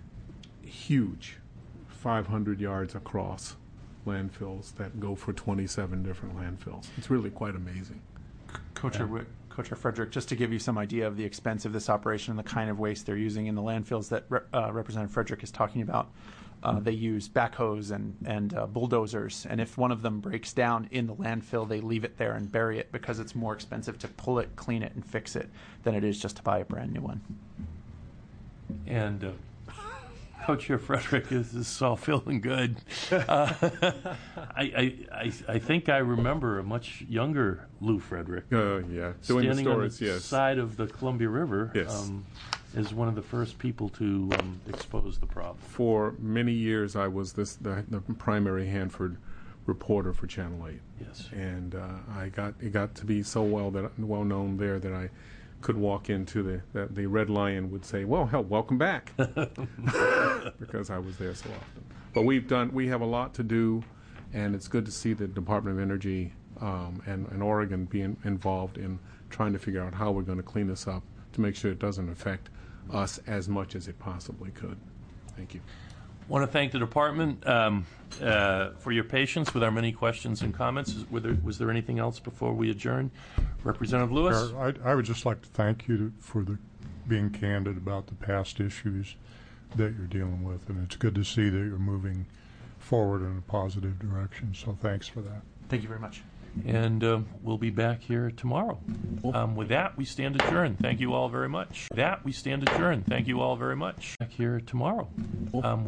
huge, five hundred yards across landfills that go for twenty-seven different landfills. It's really quite amazing. Co-Chair Witt, Co-Chair Frederick, just to give you some idea of the expense of this operation and the kind of waste they're using in the landfills that Re- uh, Representative Frederick is talking about, uh, they use backhoes and, and uh, bulldozers, and if one of them breaks down in the landfill, they leave it there and bury it because it's more expensive to pull it, clean it, and fix it than it is just to buy a brand new one. And uh, Co-Chair Frederick is, is all feeling good. Uh, I, I, I, I think I remember a much younger Lou Frederick. Uh, yeah, doing the standing stories, on the yes. side of the Columbia River. Yes. Um, as one of the first people to um, expose the problem. For many years, I was this the, the primary Hanford reporter for Channel eight. Yes. And uh, I got it got to be so well that well known there that I could walk into the the, the Red Lion would say, "Well, hell, welcome back," because I was there so often. But we've done we have a lot to do, and it's good to see the Department of Energy um, and, and Oregon being involved in trying to figure out how we're going to clean this up to make sure it doesn't affect us as much as it possibly could. Thank you. Want to thank the department um, uh, for your patience with our many questions and comments. Is- were there- Was there anything else before we adjourn? Representative Lewis? Mayor, I, I would just like to thank you to, for the being candid about the past issues that you're dealing with, and it's good to see that you're moving forward in a positive direction. So thanks for that. Thank you very much. And uh, we'll be back here tomorrow. Um, with that, we stand adjourned. Thank you all very much. With that, we stand adjourned. Thank you all very much. Back here tomorrow. Um,